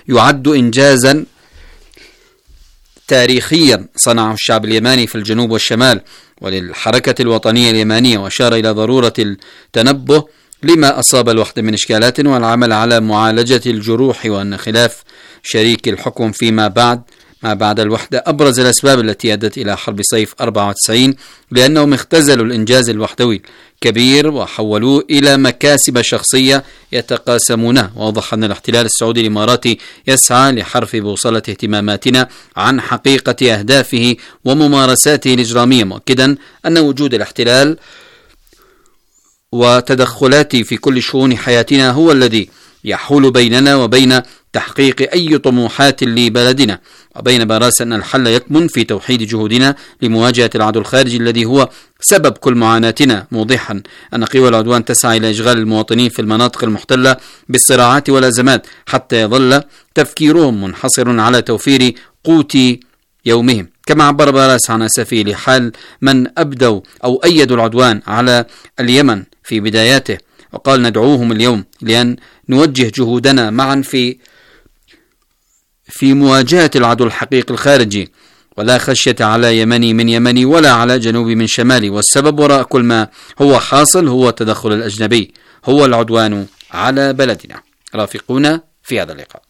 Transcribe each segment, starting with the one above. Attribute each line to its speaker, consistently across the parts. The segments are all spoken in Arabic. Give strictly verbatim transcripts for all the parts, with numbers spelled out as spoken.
Speaker 1: يعد إنجازا تاريخيا صنعه الشعب اليماني في الجنوب والشمال وللحركة الوطنية اليمانية، وأشار إلى ضرورة التنبه لما أصاب الوحدة من إشكالات والعمل على معالجة الجروح، وأن خلاف شريك الحكم فيما بعد ما بعد الوحدة أبرز الأسباب التي أدت إلى حرب صيف أربعة وتسعين، لأنهم اختزلوا الإنجاز الوحدوي كبير وحولوه إلى مكاسب شخصية يتقاسمونها. وأوضح أن الاحتلال السعودي الإماراتي يسعى لحرف بوصلة اهتماماتنا عن حقيقة أهدافه وممارساته الإجرامية، مؤكدا أن وجود الاحتلال وتدخلاته في كل شؤون حياتنا هو الذي يحول بيننا وبين تحقيق أي طموحات لبلدنا. وبين باراس أن الحل يكمن في توحيد جهودنا لمواجهة العدو الخارجي الذي هو سبب كل معاناتنا، موضحا أن قوى العدوان تسعى إلى إشغال المواطنين في المناطق المحتلة بالصراعات والأزمات حتى يظل تفكيرهم منحصر على توفير قوت يومهم. كما عبر باراس عن أسفه لحال من أبدوا أو أيدوا العدوان على اليمن في بداياته، وقال: ندعوهم اليوم لأن نوجه جهودنا معا في في مواجهة العدو الحقيقي الخارجي، ولا خشية على يمني من يمني ولا على جنوبي من شمالي، والسبب وراء كل ما هو حاصل هو التدخل الأجنبي، هو العدوان على بلدنا. رافقونا في هذا اللقاء.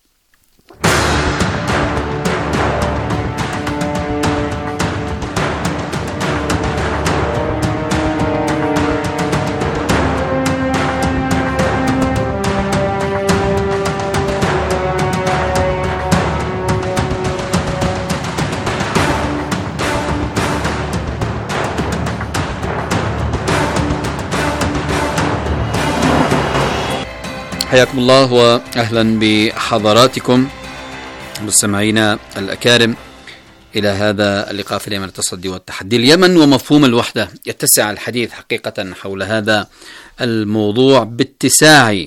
Speaker 1: حياكم الله وأهلا بحضراتكم مستمعينا الأكارم إلى هذا اللقاء في اليمن التصدي والتحدي. اليمن ومفهوم الوحدة. يتسع الحديث حقيقة حول هذا الموضوع باتساع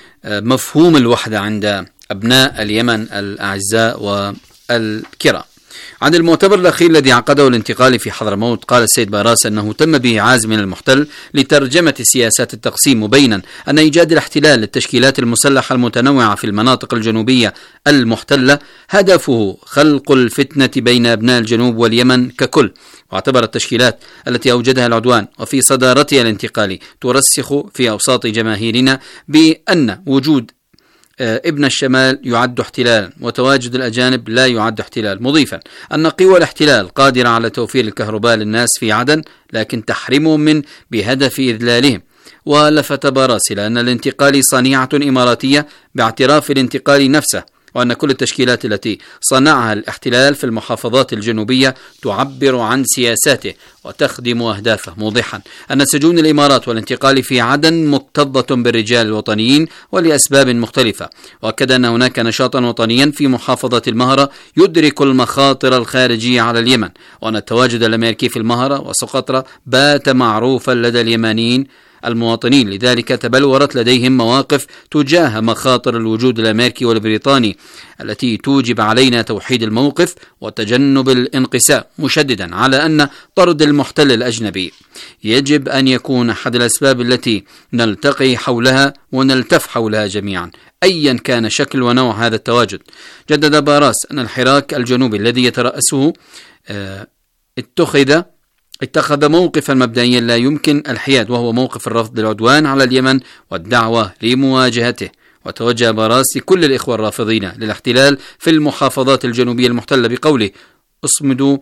Speaker 1: مفهوم الوحدة عند أبناء اليمن الأعزاء والكرام. عن المؤتمر الأخير الذي عقده الانتقالي في حضرموت، قال السيد باراس أنه تم بإعاز من المحتل لترجمة سياسات التقسيم، مبينا أن إيجاد الاحتلال للتشكيلات المسلحة المتنوعة في المناطق الجنوبية المحتلة هدفه خلق الفتنة بين أبناء الجنوب واليمن ككل. واعتبر التشكيلات التي أوجدها العدوان وفي صدارتها الانتقالي ترسخ في أوساط جماهيرنا بأن وجود ابن الشمال يعد احتلالا وتواجد الأجانب لا يعد احتلال، مضيفا أن قوى الاحتلال قادرة على توفير الكهرباء للناس في عدن لكن تحرمهم من بهدف إذلالهم. ولفت باراس إلى أن الانتقالي صنيعة إماراتية باعتراف الانتقالي نفسه، وأن كل التشكيلات التي صنعها الاحتلال في المحافظات الجنوبية تعبر عن سياساته وتخدم أهدافه، موضحا أن سجون الإمارات والانتقال في عدن مكتظة بالرجال الوطنيين ولأسباب مختلفة. وأكد أن هناك نشاطا وطنيا في محافظة المهرة يدرك المخاطر الخارجية على اليمن، وأن التواجد الأمريكي في المهرة وسقطرى بات معروفا لدى اليمنيين المواطنين، لذلك تبلورت لديهم مواقف تجاه مخاطر الوجود الأمريكي والبريطاني التي توجب علينا توحيد الموقف وتجنب الانقسام، مشددا على أن طرد المحتل الأجنبي يجب أن يكون أحد الأسباب التي نلتقي حولها ونلتف حولها جميعا أيا كان شكل ونوع هذا التواجد. جدد باراس أن الحراك الجنوبي الذي يترأسه اه اتخذ اتخذ موقفا مبدئيا لا يمكن الحياد، وهو موقف الرفض للعدوان على اليمن والدعوة لمواجهته. وتوجه باراس لكل الإخوة الرافضين للاحتلال في المحافظات الجنوبية المحتلة بقوله: اصمدوا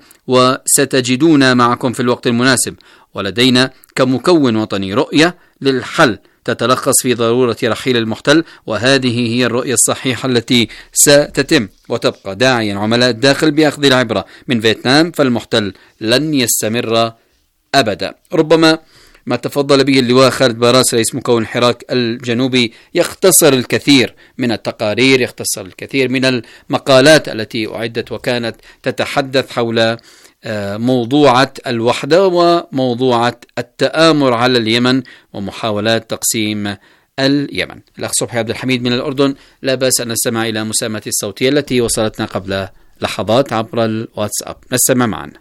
Speaker 1: وستجدون معكم في الوقت المناسب، ولدينا كمكون وطني رؤية للحل تتلخص في ضرورة رحيل المحتل، وهذه هي الرؤية الصحيحة التي ستتم. وتبقى داعيا عملاء الداخل بأخذ العبرة من فيتنام، فالمحتل لن يستمر أبدا. ربما ما تفضل به اللواء خالد باراس رئيس مكون الحراك الجنوبي يختصر الكثير من التقارير، يختصر الكثير من المقالات التي أعدت وكانت تتحدث حول موضوعة الوحدة وموضوعة التآمر على اليمن ومحاولات تقسيم اليمن. الأخ صبحي عبد الحميد من الأردن، لا بأس أن نستمع إلى مساهمته الصوتية التي وصلتنا قبل لحظات عبر الواتساب. نستمع معنا.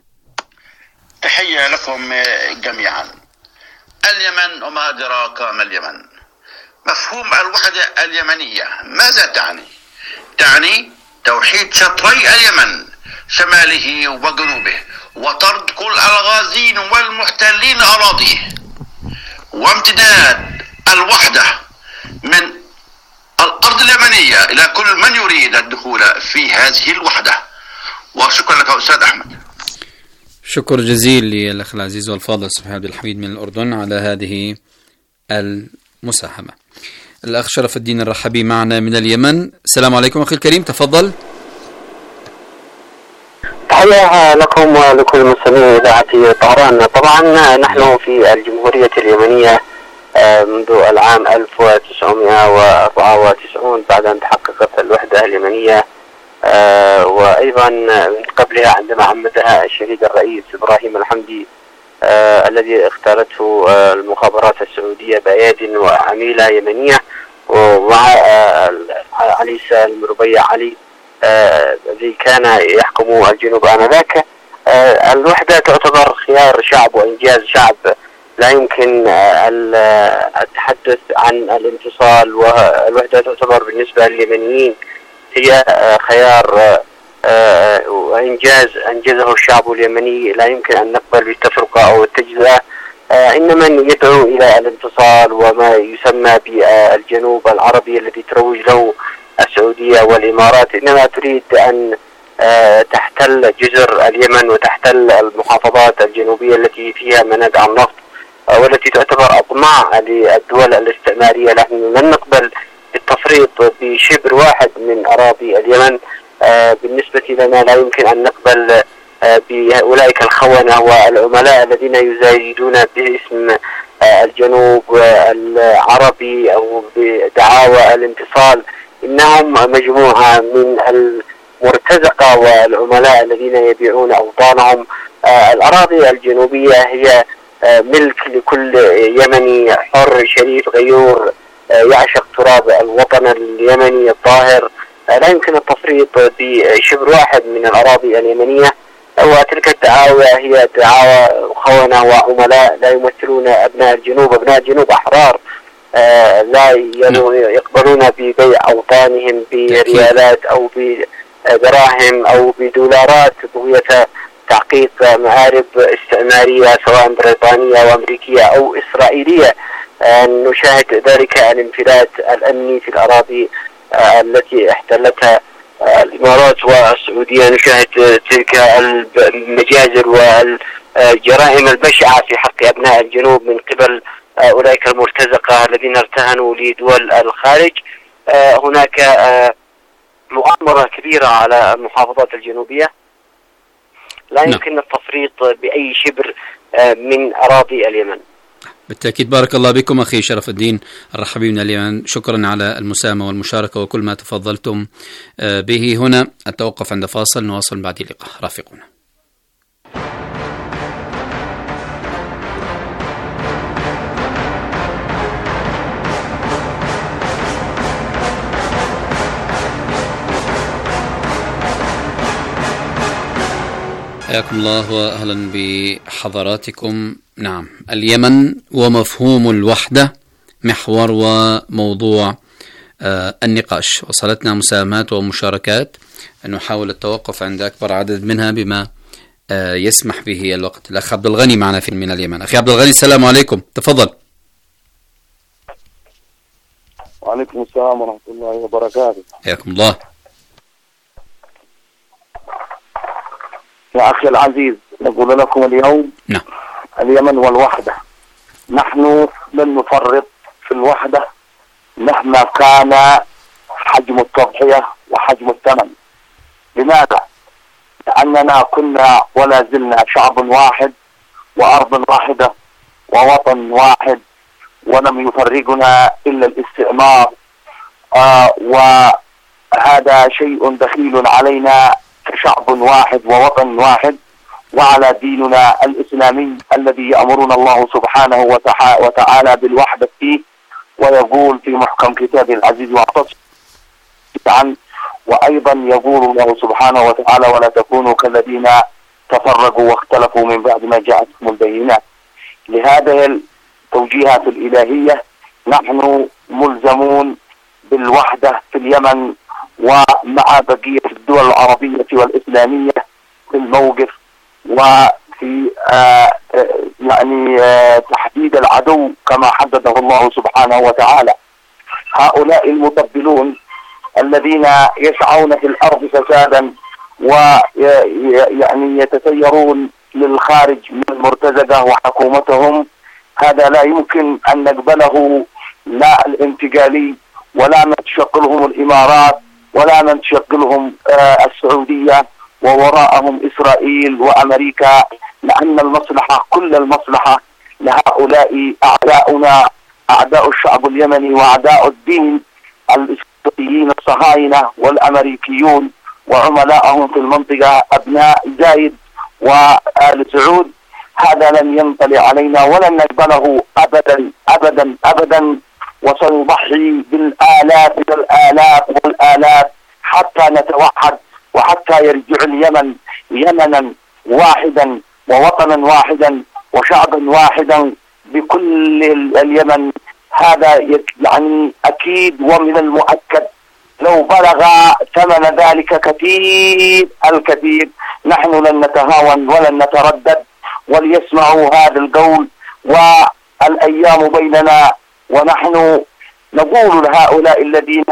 Speaker 2: تحية لكم جميعا. اليمن وما أدراك ما اليمن. مفهوم الوحدة اليمنية ماذا تعني؟ تعني توحيد شطري اليمن شماله وجنوبه، وطرد كل الغازين والمحتلين أراضيه، وامتداد الوحدة من الأرض اليمنية إلى كل من يريد الدخول في هذه الوحدة. وشكرا لك أستاذ أحمد.
Speaker 1: شكر جزيل للأخ العزيز والفاضل سبحان عبد الحميد من الأردن على هذه المساهمة. الأخ شرف الدين الرحبي معنا من اليمن. السلام عليكم أخي الكريم، تفضل.
Speaker 3: تحية لكم ولكل مستمعين إذاعة طهران. طبعا نحن في الجمهورية اليمنية منذ العام ألف وتسعمائة وأربعة وتسعين بعد أن تحققت الوحدة اليمنية، وأيضا من قبلها عندما عمدها الشهيد الرئيس إبراهيم الحمدي الذي اختارته المخابرات السعودية بأياد وعميلة يمنية، ومع علي سالم ربيع علي الذي كان يحكم الجنوب آنذاك. الوحدة تعتبر خيار شعب وإنجاز شعب، لا يمكن التحدث عن الانفصال، والوحدة تعتبر بالنسبة لليمنيين هي خيار وإنجاز أنجزه الشعب اليمني، لا يمكن أن نقبل بالتفرقة أو التجزئة. إن من يدعو إلى الانفصال وما يسمى بالجنوب العربي الذي تروج له السعودية والإمارات إنما تريد أن تحتل جزر اليمن وتحتل المحافظات الجنوبية التي فيها منابع النفط والتي تعتبر أطماع للدول الاستعمارية. نحن لن نقبل بالتفريط بشبر واحد من أراضي اليمن. بالنسبة لنا لا يمكن أن نقبل بأولئك الخونة والعملاء الذين يزايدون باسم الجنوب العربي أو بدعاوى الانفصال. إنهم مجموعة من المرتزقة والعملاء الذين يبيعون أوطانهم. الأراضي الجنوبية هي ملك لكل يمني حر شريف غيور يعشق تراب الوطن اليمني الطاهر. لا يمكن التفريط بشبر واحد من الأراضي اليمنية، وتلك الدعاوى هي دعاوى خونة وعملاء لا يمثلون أبناء الجنوب. أبناء الجنوب أحرار لا يقبلون ببيع أوطانهم بريالات أو بدراهم أو بدولارات بغية تحقيق مآرب استعمارية سواء بريطانية وأمريكية أو إسرائيلية. نشاهد ذلك الانفلات الأمني في الأراضي التي احتلتها الإمارات والسعودية. نشاهد تلك المجازر والجرائم البشعة في حق أبناء الجنوب من قبل أولئك المرتزقة الذين ارتهنوا لدول الخارج. هناك مؤامرة كبيرة على المحافظات الجنوبية، لا يمكن التفريط بأي شبر من أراضي اليمن.
Speaker 1: بالتأكيد. بارك الله بكم أخي شرف الدين الرحبي من اليمن، شكرا على المساهمة والمشاركة وكل ما تفضلتم به هنا. التوقف عند فاصل، نواصل بعد اللقاء، رافقونا. حياكم الله وأهلا بحضراتكم. نعم، اليمن ومفهوم الوحدة محور وموضوع آه النقاش. وصلتنا مساهمات ومشاركات، نحاول التوقف عند أكبر عدد منها بما آه يسمح به الوقت. الأخ عبد الغني معنا في من اليمن. أخي عبد الغني السلام عليكم، تفضل.
Speaker 4: وعليكم السلام ورحمة الله وبركاته.
Speaker 1: حياكم الله.
Speaker 4: يا أخي العزيز، نقول لكم اليوم
Speaker 1: نعم
Speaker 4: اليمن والوحدة. نحن لن نفرط في الوحدة مهما كان حجم التضحية وحجم الثمن. لماذا؟ لأننا كنا ولا زلنا شعب واحد وأرض واحدة ووطن واحد، ولم يفرقنا إلا الاستعمار. آه وهذا شيء دخيل علينا كشعب واحد ووطن واحد، وعلى ديننا الإسلامي الذي يأمرنا الله سبحانه وتعالى بالوحدة فيه، ويقول في محكم كتابه العزيز واعتصموا عنه. وأيضا يقول الله سبحانه وتعالى ولا تكونوا كالذين تفرقوا واختلفوا من بعد ما جاءتهم البينات. لهذه التوجيهات الإلهية نحن ملزمون بالوحدة في اليمن ومع بقية الدول العربية والإسلامية في الموقف وفي آه يعني آه تحديد العدو كما حدده الله سبحانه وتعالى. هؤلاء المطبلون الذين يسعون في الأرض فسادا ويعني يتسيرون للخارج من المرتزقة وحكومتهم، هذا لا يمكن أن نقبله، لا الانتقالي ولا من تشغلهم الإمارات ولا من تشغلهم آه السعودية ووراءهم إسرائيل وأمريكا، لأن المصلحة كل المصلحة لهؤلاء أعداؤنا، أعداء الشعب اليمني وأعداء الدين، الإسرائيليين الصهاينة والأمريكيون وعملائهم في المنطقة أبناء زايد وآل سعود. هذا لن ينطلي علينا ولن نقبله أبدا أبدا أبدا، وسنضحي بالآلاف والآلاف والآلاف حتى نتوحد وحتى يرجع اليمن يمنا واحدا ووطنا واحدا وشعبا واحدا بكل اليمن. هذا يعني أكيد ومن المؤكد، لو بلغ ثمن ذلك كثير الكثير نحن لن نتهاون ولن نتردد، وليسمعوا هذا القول. والأيام بيننا ونحن نقول لهؤلاء الذين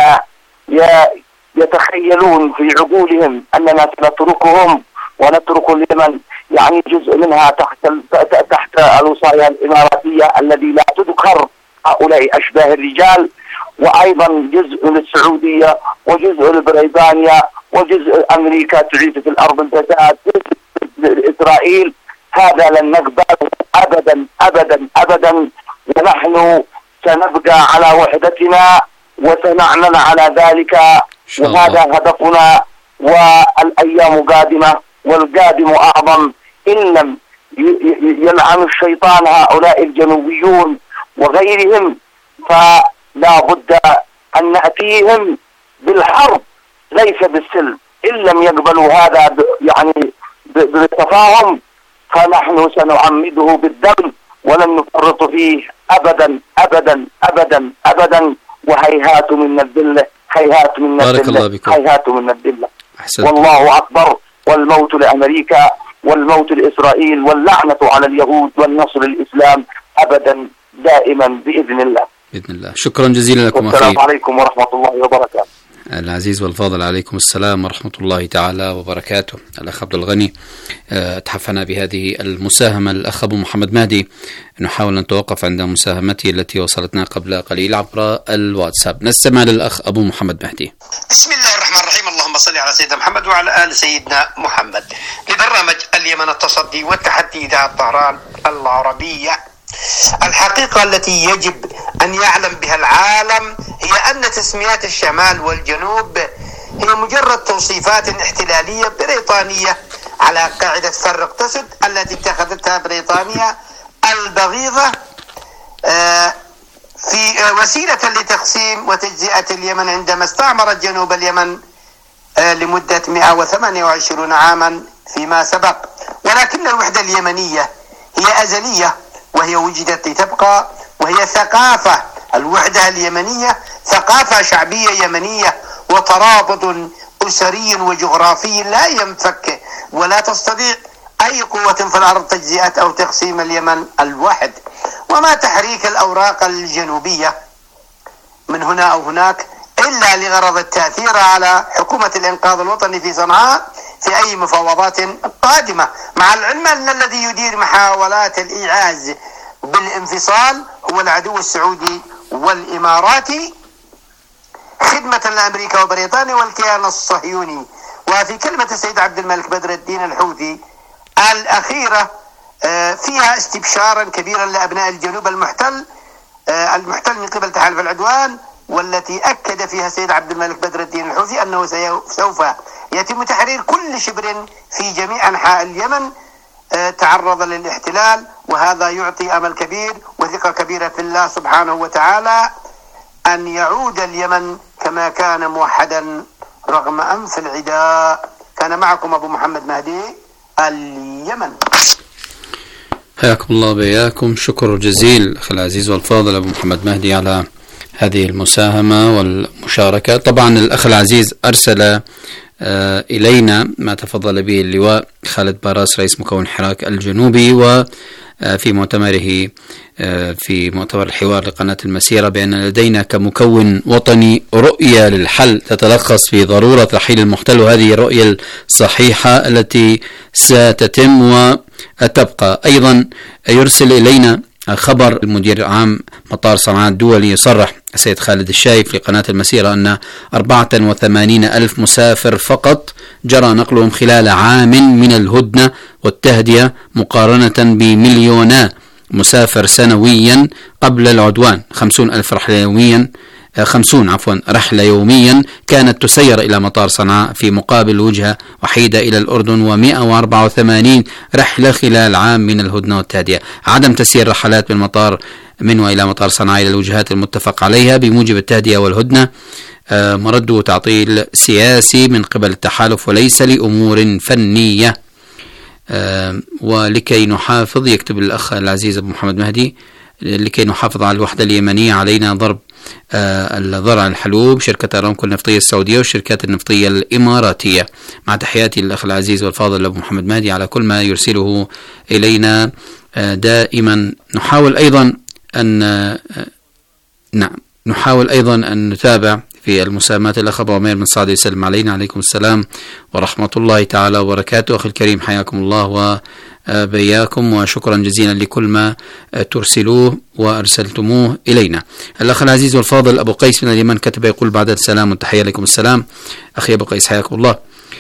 Speaker 4: يتخيلون في عقولهم أننا سنتركهم ونترك اليمن، يعني جزء منها تحت تحت الوصاية الإماراتية الذي لا تذكر هؤلاء أشباه الرجال، وأيضا جزء للسعودية وجزء لبريطانيا وجزء أمريكا تعيد في الأرض الفساد، جزء إسرائيل. هذا لن نقبله أبدا أبدا أبدا، ونحن سنبقى على وحدتنا وسنعمل على ذلك، وهذا هدفنا. والأيام قادمة والقادم أعظم، إن لم يلعن الشيطان هؤلاء الجنوبيون وغيرهم فلا بد أن نأتيهم بالحرب ليس بالسلم. إن لم يقبلوا هذا يعني بالتفاهم فنحن سنعمده بالدم ولن نفرط فيه أبدا أبدا أبدا أبدا. وهيهات من الذلة، هيهات من الذلة، هيهات من الذلة. والله أكبر، والموت لأمريكا والموت لإسرائيل واللعنة على اليهود والنصر للإسلام أبدا دائما بإذن الله.
Speaker 1: بإذن الله. شكرا جزيلا لكم.
Speaker 4: والسلام عليكم ورحمة الله وبركاته.
Speaker 1: العزيز والفاضل، عليكم السلام ورحمة الله تعالى وبركاته. الأخ عبد الغني تحفنا بهذه المساهمة. الأخ أبو محمد مهدي، نحاول أن نتوقف عند مساهمته التي وصلتنا قبل قليل عبر الواتساب. نستمع للأخ أبو محمد مهدي.
Speaker 5: بسم الله الرحمن الرحيم. اللهم صل على سيدنا محمد وعلى آل سيدنا محمد. لبرنامج اليمن التصدي والتحدي إذاعة طهران العربية. الحقيقة التي يجب أن يعلم بها العالم هي أن تسميات الشمال والجنوب هي مجرد توصيفات احتلالية بريطانية على قاعدة فرق تسد التي اتخذتها بريطانيا البغيضة في وسيلة لتقسيم وتجزئة اليمن عندما استعمرت جنوب اليمن لمدة مئة وثمانية وعشرين عاما فيما سبق. ولكن الوحدة اليمنية هي أزلية وهي وجدت لتبقى، وهي ثقافة. الوحدة اليمنية ثقافة شعبية يمنية وترابط أسري وجغرافي لا ينفك، ولا تستطيع أي قوة في الأرض تجزئة أو تقسيم اليمن الواحد. وما تحريك الأوراق الجنوبية من هنا أو هناك إلا لغرض التأثير على حكومة الإنقاذ الوطني في صنعاء في أي مفاوضات قادمة، مع العلم أن الذي يدير محاولات الإيعاز بالانفصال هو العدو السعودي والإماراتي خدمة لأمريكا وبريطانيا والكيان الصهيوني. وفي كلمة السيد عبد الملك بدر الدين الحوثي الأخيرة فيها استبشارا كبيرا لأبناء الجنوب المحتل المحتل من قبل تحالف العدوان، والتي أكد فيها السيد عبد الملك بدر الدين الحوثي أنه سوف يتم تحرير كل شبر في جميع أنحاء اليمن تعرض للاحتلال. وهذا يعطي أمل كبير وثقة كبيرة في الله سبحانه وتعالى أن يعود اليمن كما كان موحدا رغم أنف العداء. كان معكم أبو محمد مهدي، اليمن.
Speaker 1: حياكم الله بياكم. شكر جزيل أخي العزيز والفاضل أبو محمد مهدي على هذه المساهمة والمشاركة. طبعا الأخ العزيز أرسل إلينا ما تفضل به اللواء خالد باراس رئيس مكون حراك الجنوبي وفي مؤتمره في مؤتمر الحوار لقناة المسيرة بأن لدينا كمكون وطني رؤية للحل تتلخص في ضرورة رحيل المحتل، وهذه الرؤية الصحيحة التي ستتم وتبقى. أيضا يرسل إلينا خبر المدير عام مطار صنعاء الدولي يصرح السيد خالد الشايف لقناة المسيرة أن أربعة وثمانين ألف مسافر فقط جرى نقلهم خلال عام من الهدنة والتهدئة مقارنة بمليونا مسافر سنويا قبل العدوان. خمسون ألف رحلة يوميا خمسون عفوا رحلة يوميا كانت تسير إلى مطار صنعاء في مقابل وجهة وحيدة إلى الأردن، ومئة وأربعة وثمانين رحلة خلال عام من الهدنة والتهدئة. عدم تسيير رحلات من مطار من وإلى مطار صنعاء إلى الوجهات المتفق عليها بموجب التهدئة والهدنة مرده تعطيل سياسي من قبل التحالف وليس لأمور فنية. ولكي نحافظ، يكتب الأخ العزيز أبو محمد مهدي، لكي نحافظ على الوحدة اليمنية علينا ضرب الضرع الحلوب شركة أرامكو النفطية السعودية والشركات النفطية الإماراتية. مع تحياتي للأخ العزيز والفاضل أبو محمد مهدي على كل ما يرسله إلينا دائما. نحاول أيضا أن نعم نحاول أيضا أن نتابع في المساهمات. الأخ أبو عمير من صعد يسلم علينا. عليكم السلام ورحمة الله تعالى وبركاته. أخي الكريم حياكم الله وبياكم، وشكرا جزيلا لكل ما ترسلوه وأرسلتموه إلينا. الأخ العزيز والفاضل أبو قيس من اليمن كتب يقول بعد السلام والتحية لكم السلام. أخي أبو قيس حياكم الله.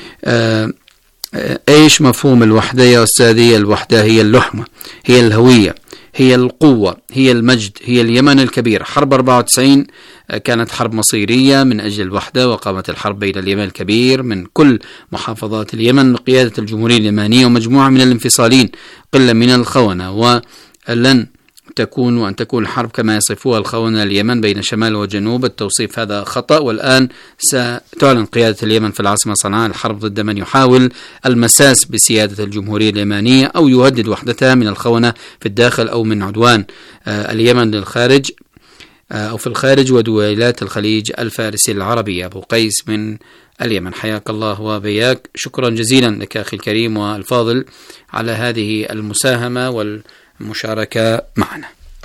Speaker 1: إيش مفهوم الوحدة يا أستاذي؟ الوحدة هي اللحمة، هي الهوية، هي القوة، هي المجد، هي اليمن الكبير. حرب أربعة وتسعين كانت حرب مصيرية من أجل الوحدة، وقامت الحرب بين اليمن الكبير من كل محافظات اليمن بقيادة الجمهورية اليمنية ومجموعة من الانفصالين، قلة من الخونة، ولن تكون وأن تكون الحرب كما يصفوها الخونة اليمن بين شمال وجنوب. التوصيف هذا خطأ، والآن ستعلن قيادة اليمن في العاصمة صنعاء الحرب ضد من يحاول المساس بسيادة الجمهورية اليمنية أو يهدد وحدتها من الخونة في الداخل أو من عدوان اليمن للخارج أو في الخارج ودولات الخليج الفارسي العربية. أبو قيس من اليمن حياك الله وبياك. شكرا جزيلا لك أخي الكريم والفاضل على هذه المساهمة والمشاركة معنا.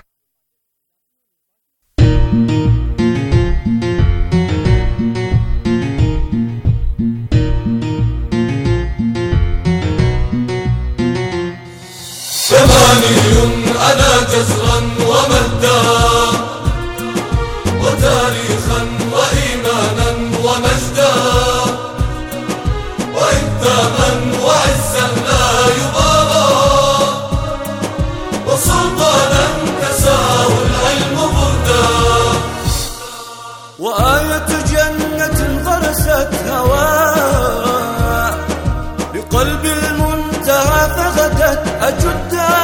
Speaker 6: يماني أنا جزرا ومجدا وتاريخا وإيمانا ومجدا وإقداما وعزا لا يبالى وسلطانا كساه العلم بردا وآية جنة غرست هواء بقلب المنتهى فغدت أجدا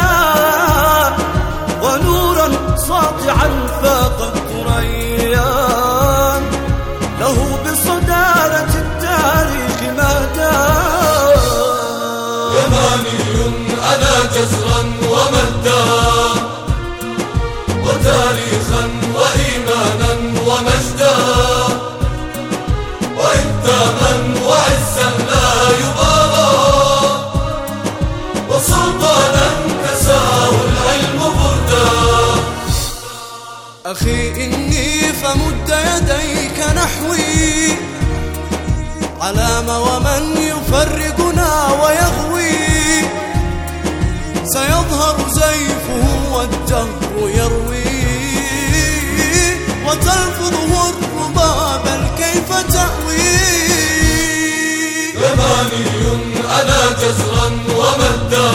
Speaker 6: ونورا ساطعا فاق الثريان له بصدارة التاريخ مهدا يماني أنا جزرا ومجدا وتاريخا وإيمانا ومجدا وإقداما وعزا لا يبالى وسلطانا كساه العلم بردا أخي إني فمد يديك نحوي علام ومن يفرقنا ويغوي سيظهر زيفه والدهر يروي وتلفظه الربا بل كيف تأوي يماني أنا جزرا ومجدا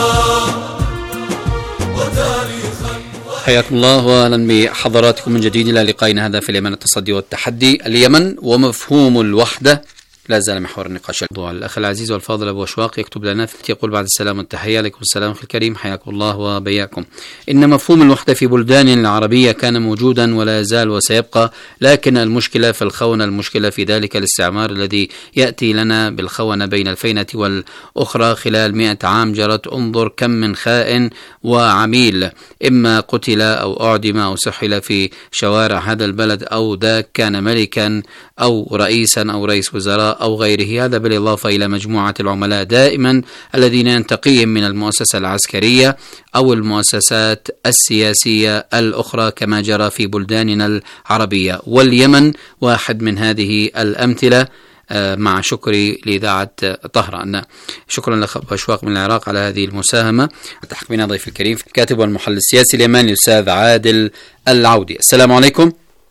Speaker 6: وتاريخا.
Speaker 1: حياكم الله واهلا بحضراتكم من جديد الى لقائنا هذا في اليمن التصدي والتحدي. اليمن ومفهوم الوحدة لا زال محور النقاش. الأخ العزيز والفاضل أبو أشواق يكتب لنا يقول بعد السلام والتحية عليكم السلام أخي الكريم حياكم الله وبياكم. إن مفهوم الوحدة في بلدان العربية كان موجودا ولا يزال وسيبقى، لكن المشكلة في الخونة، المشكلة في ذلك الاستعمار الذي يأتي لنا بالخونة بين الفينة والأخرى. خلال مئة عام جرت، انظر كم من خائن وعميل، إما قتل أو أعدم أو سحل في شوارع هذا البلد، أو ذاك كان ملكا أو رئيسا أو رئيس وزراء أو غيره. هذا بالإضافة إلى مجموعة العملاء دائما الذين ينتقيهم من المؤسسة العسكرية أو المؤسسات السياسية الأخرى كما جرى في بلداننا العربية، واليمن واحد من هذه الأمثلة. مع شكري لإذاعة طهران. شكرا لك أبو أشواق من العراق على هذه المساهمة. التحق بنا ضيف الكريم الكاتب والمحلل السياسي اليماني الأستاذ عادل العودي. السلام عليكم.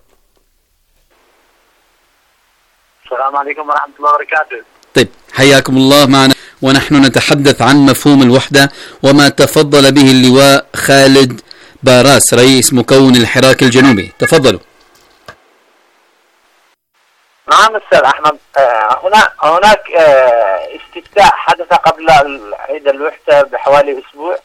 Speaker 7: السلام عليكم ورحمة الله وبركاته.
Speaker 1: طيب حياكم الله معنا، ونحن نتحدث عن مفهوم الوحدة وما تفضل به اللواء خالد باراس رئيس مكون الحراك الجنوبي. تفضلوا.
Speaker 7: نعم أستاذ أحمد، هنا هناك استفتاء حدث قبل عيد الوحدة بحوالي أسبوع،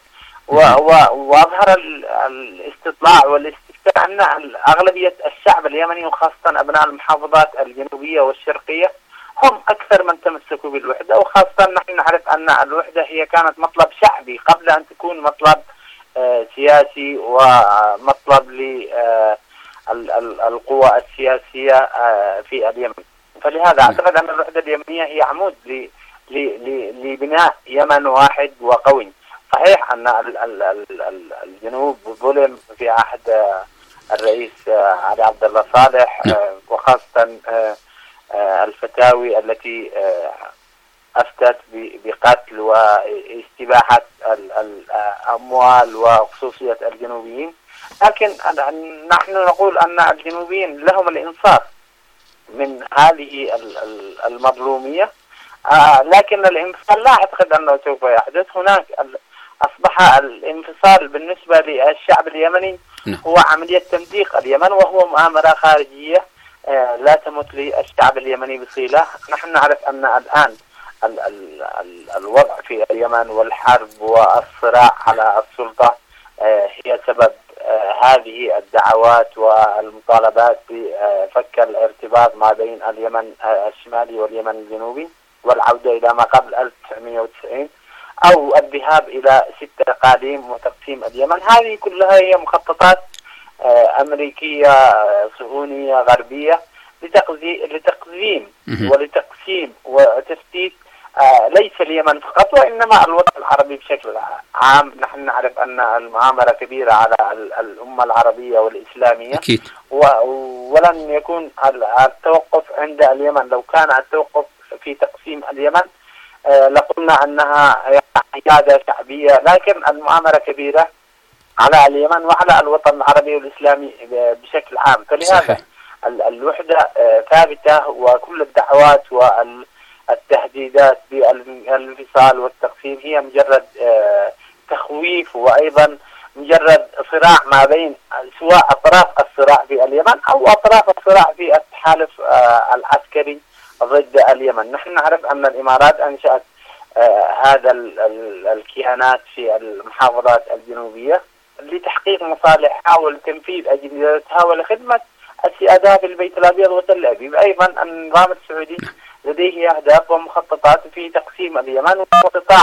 Speaker 7: وأظهر الاستطلاع والاستفتاء أن أغلبية الشعب اليمني وخاصة أبناء المحافظات الجنوبية والشرقية هم أكثر من تمسكوا بالوحدة، وخاصة نحن نعرف أن الوحدة هي كانت مطلب شعبي قبل أن تكون مطلب سياسي ومطلب ل القوى السياسية في اليمن. فلهذا أعتقد أن الوحدة اليمنية هي عمود لبناء يمن واحد وقوي. صحيح أن الجنوب ظلم في عهد الرئيس علي عبد الله صالح، وخاصة الفتاوي التي أفتت بقتل واستباحة الأموال وخصوصية الجنوبيين، لكن نحن نقول أن الجنوبيين لهم الإنصاف من هذه المظلومية، لكن الانفصال لا أعتقد أنه سوف يحدث. هناك أصبح الانفصال بالنسبة للشعب اليمني هو عملية تمزيق اليمن، وهو مؤامرة خارجية لا تمت للشعب اليمني بصلة. نحن نعرف أن الآن ال ال ال الوضع في اليمن والحرب والصراع على السلطة هي سبب هذه الدعوات والمطالبات بفك الارتباط ما بين اليمن الشمالي واليمن الجنوبي والعودة إلى ما قبل ألف وتسعمئة وتسعين، أو الذهاب إلى ستة أقاليم وتقسيم اليمن. هذه كلها هي مخططات أمريكية صهيونية غربية لتقزيم ولتقسيم وتفتيت ليس اليمن فقط وإنما الوطن العربي بشكل عام. نحن نعرف أن المؤامرة كبيرة على الأمة العربية والإسلامية،
Speaker 1: أكيد.
Speaker 7: ولن يكون التوقف عند اليمن. لو كان التوقف في تقسيم اليمن لقلنا أنها قيادة شعبية، لكن المؤامرة كبيرة على اليمن وعلى الوطن العربي والإسلامي بشكل عام. فلهذا الوحدة ثابتة، وكل الدعوات والتهديدات بالانفصال والتقسيم هي مجرد تخويف، وأيضا مجرد صراع ما بين سواء أطراف الصراع في اليمن أو أطراف الصراع في التحالف العسكري ضد اليمن. نحن نعرف أن الإمارات أنشأت هذا الكيانات في المحافظات الجنوبية لتحقيق مصالحها ولتنفيذ أجندتها ولخدمة السيادة في البيت الأبيض وتل أبيب. أيضا النظام السعودي لديه أهداف ومخططات في تقسيم اليمن واقتطاع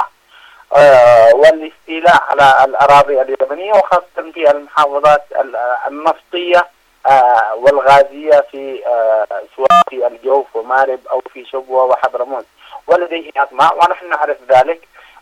Speaker 7: والاستيلاء على الأراضي اليمنية، وخاصة في المحافظات النفطية والغازية في سواء في الجوف ومارب أو في شبوة وحضرموت، ولديه أطماع. ونحن نعرف ذلك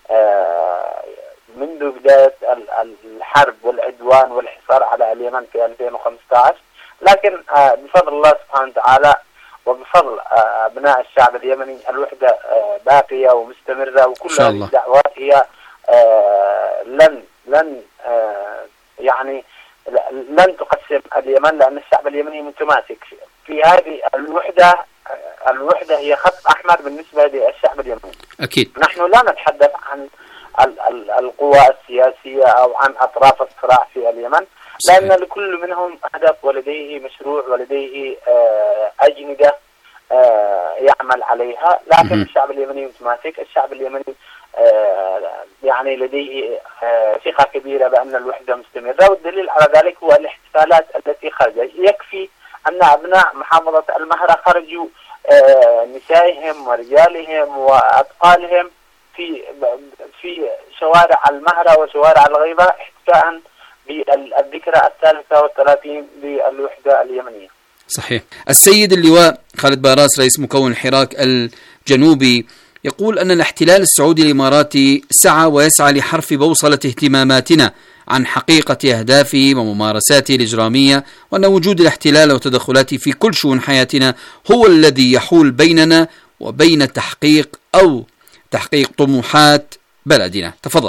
Speaker 7: منذ بداية الحرب والعدوان والحصار على اليمن في ألفين وخمسة عشر. لكن بفضل الله سبحانه وتعالى وبفضل أبناء الشعب اليمني الوحدة باقية ومستمرة، وكل هذه الدعوات هي لن لن يعني لن تقسم اليمن، لأن الشعب اليمني متماسك في هذه الوحدة. الوحدة هي خط أحمر بالنسبة للشعب اليمني.
Speaker 1: أكيد.
Speaker 7: نحن لا نتحدث عن القوى السياسية أو عن أطراف الصراع في اليمن، لأن لكل منهم هدف ولديه مشروع ولديه أجندة يعمل عليها، لكن الشعب اليمني متماسك. الشعب اليمني يعني لديه ثقة كبيرة بأن الوحدة مستمرة، والدليل على ذلك هو الاحتفالات التي خرجت. يكفي أن أبناء محافظة المهرة خرجوا نسائهم ورجالهم وأطفالهم في في شوارع المهرة وشوارع الغيبة احتفاء بالذكرى الثالثة والثلاثين للوحدة اليمنية.
Speaker 1: صحيح. السيد اللواء خالد باراس رئيس مكون الحراك الجنوبي يقول أن الاحتلال السعودي الإماراتي سعى ويسعى لحرف بوصلة اهتماماتنا عن حقيقة أهدافه وممارساته الإجرامية، وأن وجود الاحتلال وتدخلاته في كل شؤون حياتنا هو الذي يحول بيننا وبين تحقيق أو تحقيق طموحات بلدنا. تفضل.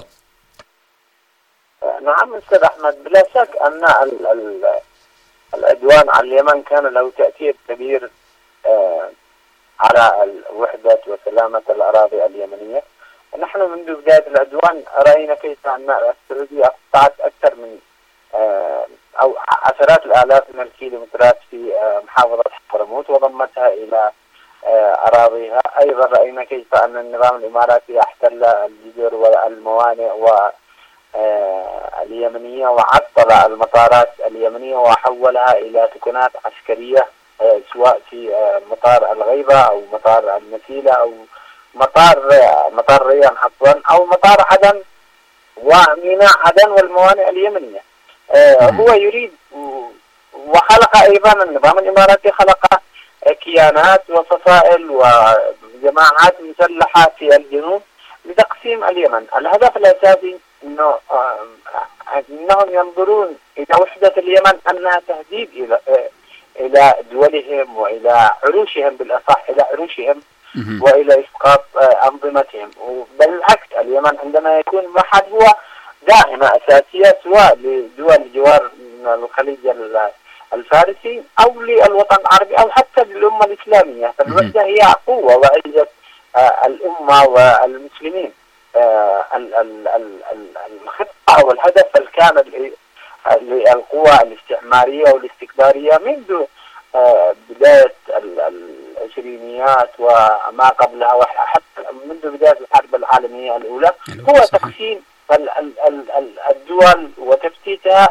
Speaker 7: نعم أستاذ أحمد، بلا شك أن ال ال العدوان على اليمن كان له تأثير كبير آه على وحدة وسلامة الأراضي اليمنية. نحن منذ بداية العدوان رأينا كيف أن السعودية قطعت أكثر من آه أو عشرات الآلاف من الكيلومترات في آه محافظة حضرموت وضمتها إلى آه أراضيها. أيضا رأينا كيف أن النظام الإماراتي احتل الجزر والموانئ و آه اليمنية وعطل المطارات اليمنية وحولها إلى سكنات عسكرية، آه سواء في آه مطار الغيبة أو مطار المسيلة أو مطار آه مطار ريان عفوا أو مطار عدن وميناء عدن والموانئ اليمنية. آه هو يريد، وخلق أيضا النظام الإماراتي خلق آه كيانات وفصائل وجماعات مسلحة في الجنوب لتقسيم اليمن. الهدف الأساسي إنه آه إنهم ينظرون إلى وحدة اليمن أنها تهديد إلى آه إلى دولهم وإلى عروشهم، بالأصح إلى عروشهم وإلى إسقاط آه أنظمتهم. بالعكس اليمن عندما يكون محل هو داعمة أساسية سواء لدول جوار الخليج الفارسي أو للوطن العربي أو حتى للأمة الإسلامية. فالوحدة هي قوة وعزة آه الأمة والمسلمين. آه الخطة والهدف الكامل للقوى الاستعمارية والاستكبارية منذ آه بداية العشرينيات وما قبلها وحتى منذ بداية الحرب العالمية الأولى هو تقسيم الدول وتفتيتها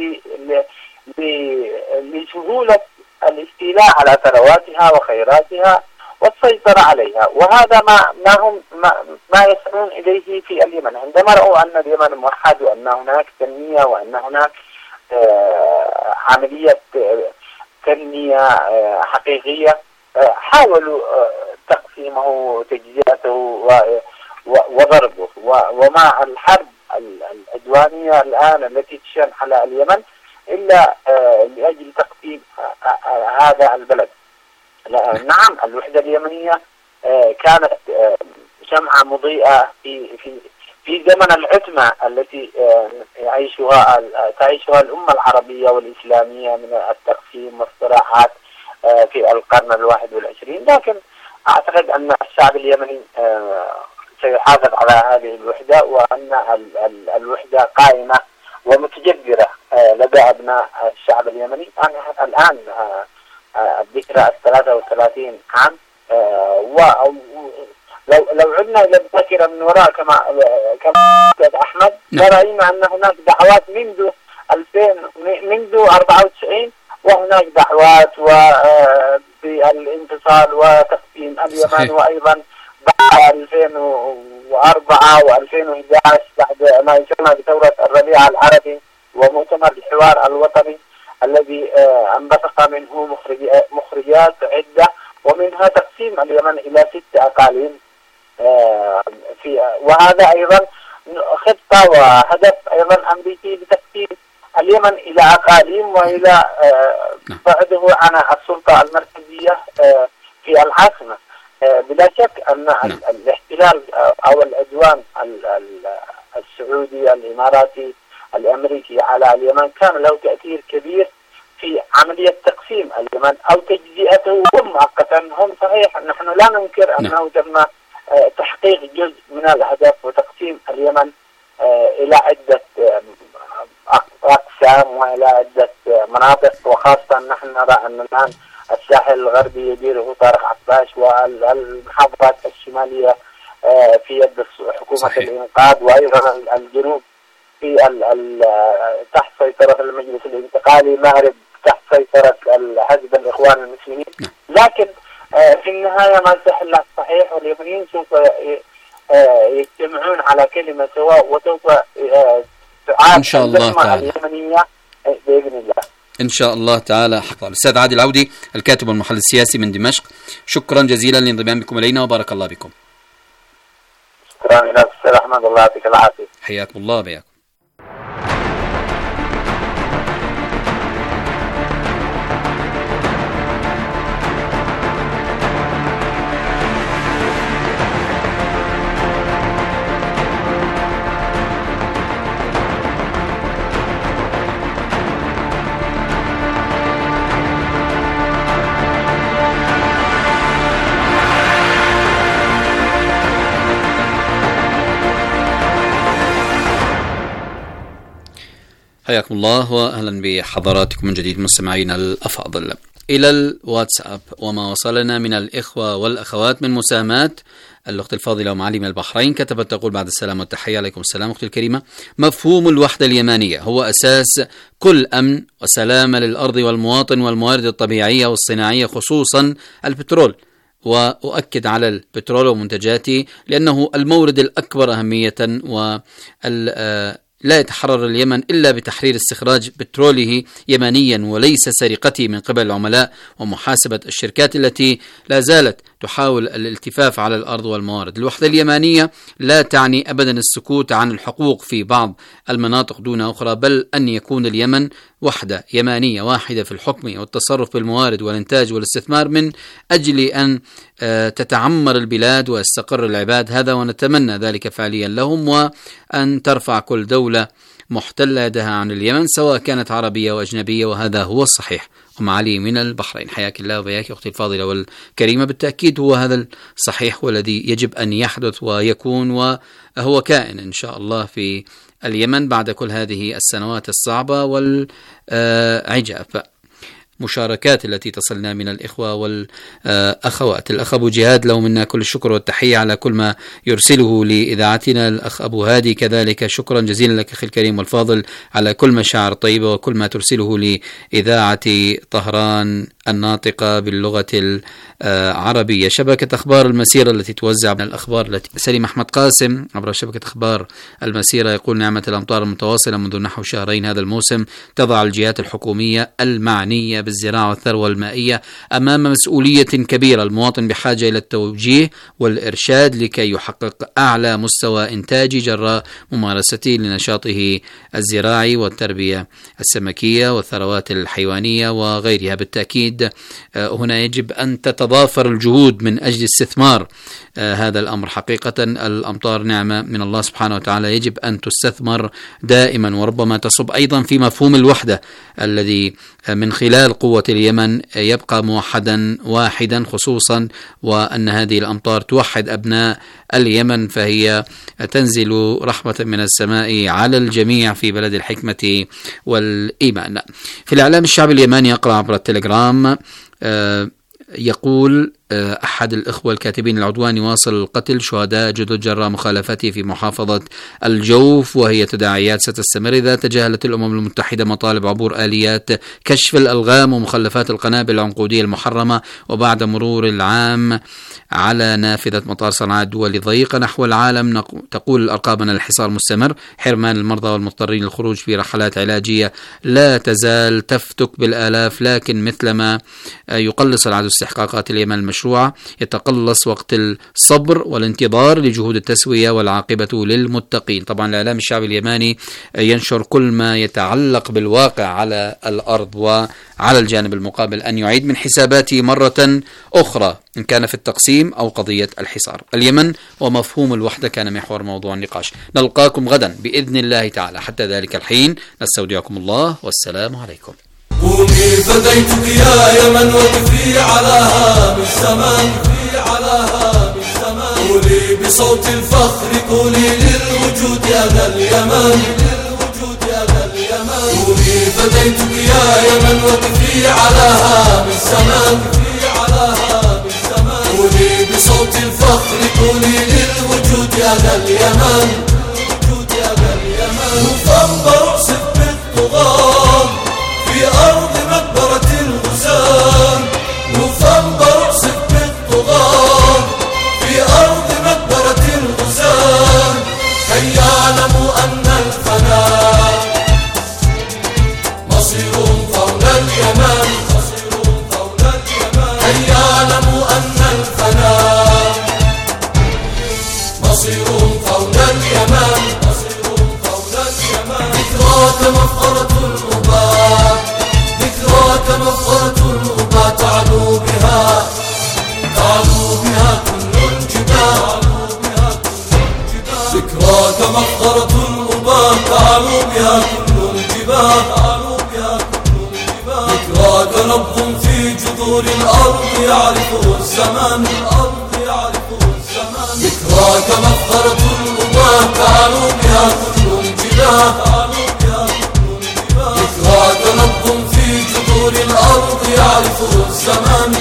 Speaker 7: لسهولة الاستيلاء على ثرواتها وخيراتها والسيطرة عليها. وهذا ما ما هم ما, ما يسعون إليه في اليمن. عندما رأوا أن اليمن موحد وأن هناك تنمية وأن هناك آه عملية تنمية آه حقيقية، آه حاولوا آه تقسيمه وتجزئته وضربه. ومع الحرب العدوانية الآن التي تشن على اليمن إلا آه لأجل تقسيم آه هذا البلد. نعم الوحدة اليمنية آه كانت آه شمعة مضيئة في في في زمن العتمة التي آه يعيشها تعيشها الأمة العربية والإسلامية من التقسيم والصراعات آه في القرن الواحد والعشرين. لكن أعتقد أن الشعب اليمني آه سيحافظ على هذه الوحدة، وأن ال ال الوحدة قائمة ومتجذرة آه لدى أبناء الشعب اليمني. أنا الآن آه الذكرى الثلاثة والثلاثين عام، ولو لو عدنا إلى الذاكرة من وراء كما كما أستاذ أحمد رأينا أن هناك دعوات منذ ألفين منذ أربعة وتسعين وهناك دعوات بالانفصال وتقسيم اليمن، وأيضا بعد ألفين وأربعة وألفين وأحد عشر بعد ما يسمى بثورة الربيع العربي ومؤتمر الحوار الوطني الذي انبثق منه مخرجات عدة، ومنها تقسيم اليمن إلى ست أقاليم. في وهذا أيضا خطة وهدف أيضا أمريكي لتقسيم اليمن إلى أقاليم وإلى بعده عن السلطة المركزية في العاصمة. بلا شك أن الاحتلال أو العدوان السعودي الإماراتي الأمريكي على اليمن كان له تأثير كبير في عملية تقسيم اليمن أو تجزئته مؤقتا. هم صحيح نحن لا ننكر أنه تم تحقيق جزء من الهدف وتقسيم اليمن إلى عدة أقسام وإلى عدة مناطق، وخاصة نحن نرى أن الآن الساحل الغربي يديره طارق عباس، والمحافظات الشمالية في يد حكومة صحيح. الإنقاذ، وأيضا الجنوب في تحت سيطرة المجلس الانتقالي، مغرب تحت سيطرة حزب الإخوان المسلمين. لكن في النهاية ما سهل صحيح، واليمنيين سوف يجتمعون على كلمة سواء، وسوف تعاد
Speaker 1: إن شاء الله تعالى
Speaker 7: اليمنية بإذن الله
Speaker 1: إن شاء الله تعالى. حقا الأستاذ عادل العودي الكاتب والمحلل السياسي من دمشق، شكرا جزيلا لانضمامكم إلينا وبارك الله بكم.
Speaker 7: شكرا لك أستاذ أحمد، الله يعطيك العافية.
Speaker 1: حياكم الله بياكم. حياكم الله وأهلا بحضراتكم من جديد مستمعينا الأفاضل. إلى الواتساب وما وصلنا من الإخوة والأخوات من مساهمات. الأخت الفاضلة أم علي من البحرين كتبت تقول: بعد السلام والتحية. عليكم السلام أختي الكريمة. مفهوم الوحدة اليمانية هو أساس كل أمن وسلامة للأرض والمواطن والموارد الطبيعية والصناعية، خصوصا البترول، وأؤكد على البترول ومنتجاته لأنه المورد الأكبر أهمية، وال لا يتحرر اليمن إلا بتحرير استخراج بتروله يمنيا وليس سرقته من قبل العملاء، ومحاسبة الشركات التي لا زالت تحاول الالتفاف على الأرض والموارد. الوحدة اليمانية لا تعني أبدا السكوت عن الحقوق في بعض المناطق دون أخرى، بل أن يكون اليمن وحدة يمانية واحدة في الحكم والتصرف بالموارد والإنتاج والاستثمار من أجل أن تتعمر البلاد ويستقر العباد. هذا ونتمنى ذلك فعليا لهم، وأن ترفع كل دولة محتلة يدها عن اليمن سواء كانت عربية وأجنبية، وهذا هو الصحيح. أم علي من البحرين، حياك الله وبياك أختي الفاضلة والكريمة. بالتأكيد هو هذا الصحيح والذي يجب أن يحدث ويكون، وهو كائن إن شاء الله في اليمن بعد كل هذه السنوات الصعبة والعجاف. مشاركات التي تصلنا من الإخوة والأخوات. الأخ أبو جهاد له منا كل الشكر والتحية على كل ما يرسله لإذاعتنا. الأخ أبو هادي كذلك شكرا جزيلا لك أخي الكريم والفاضل على كل مشاعر طيبة وكل ما ترسله لإذاعة طهران الناطقة باللغة العربية. شبكة أخبار المسيرة التي توزع من الأخبار التي سليم أحمد قاسم عبر شبكة أخبار المسيرة يقول: نعمة الأمطار المتواصلة منذ نحو شهرين هذا الموسم تضع الجهات الحكومية المعنية بالزراعة والثروة المائية أمام مسؤولية كبيرة. المواطن بحاجة إلى التوجيه والإرشاد لكي يحقق أعلى مستوى إنتاجي جراء ممارسته لنشاطه الزراعي والتربية السمكية والثروات الحيوانية وغيرها. بالتأكيد هنا يجب أن تتضافر الجهود من أجل استثمار هذا الأمر. حقيقة الأمطار نعمة من الله سبحانه وتعالى يجب أن تستثمر دائما، وربما تصب أيضا في مفهوم الوحدة الذي من خلال قوة اليمن يبقى موحدا واحدا، خصوصا وأن هذه الأمطار توحد أبناء اليمن، فهي تنزل رحمة من السماء على الجميع في بلد الحكمة والإيمان. في الإعلام الشعبي اليماني يقرأ عبر التليجرام يقول أحد الإخوة الكاتبين: العدوان يواصل القتل شهداء جدد جراء مخالفته في محافظة الجوف، وهي تداعيات ستستمر إذا تجاهلت الأمم المتحدة مطالب عبور آليات كشف الألغام ومخلفات القنابل العنقودية المحرمة. وبعد مرور العام على نافذة مطار صنعاء الدولي ضيقة نحو العالم، تقول الأرقام أن الحصار مستمر. حرمان المرضى والمضطرين للخروج في رحلات علاجية لا تزال تفتك بالآلاف، لكن مثلما يقلص العدد استحقاقات اليمن المشروعة يتقلص وقت الصبر والانتظار لجهود التسوية والعاقبة للمتقين. طبعا الإعلام الشعبي اليماني ينشر كل ما يتعلق بالواقع على الأرض، وعلى الجانب المقابل أن يعيد من حساباته مرة أخرى إن كان في التقسيم أو قضية الحصار. اليمن ومفهوم الوحدة كان محور موضوع النقاش. نلقاكم غدا بإذن الله تعالى. حتى ذلك الحين نستودعكم الله والسلام عليكم.
Speaker 6: قومي فديتك يا يمن وقفي على هام الزمان، على هام الزمان. قولي بصوت الفخر، قولي للوجود أنا اليمن، للوجود أنا اليمن. قومي فديتك يا يمن وقفي وتكفي علاها من زمان، قولي بصوت الفخر قولي للوجود يا ذا اليمن، نوفمبر اعصف بالطغاة في أرض مقبرة الغزاة، نوفمبر اعصف بالطغاة في أرض مقبرة الغزاة، كي يعلموا أن الفناء مصير طول اليمن، كي يعلموا أن الفناء مصير طول اليمن، ذكراك مفخرة الأباء، ذكراك مفخرة الأباء، تعلو بها تعلو بها كل الجبال، ذكراك مفخرة الأباء، تعلو بها كل الجبال، ذكراك نبض في جذور الأرض يعرفه الزمان، ذكراك مفخرة الأباء، تعلو بها كل الجبال، ذكراك نبض في جذور الأرض يعرفه الزمان.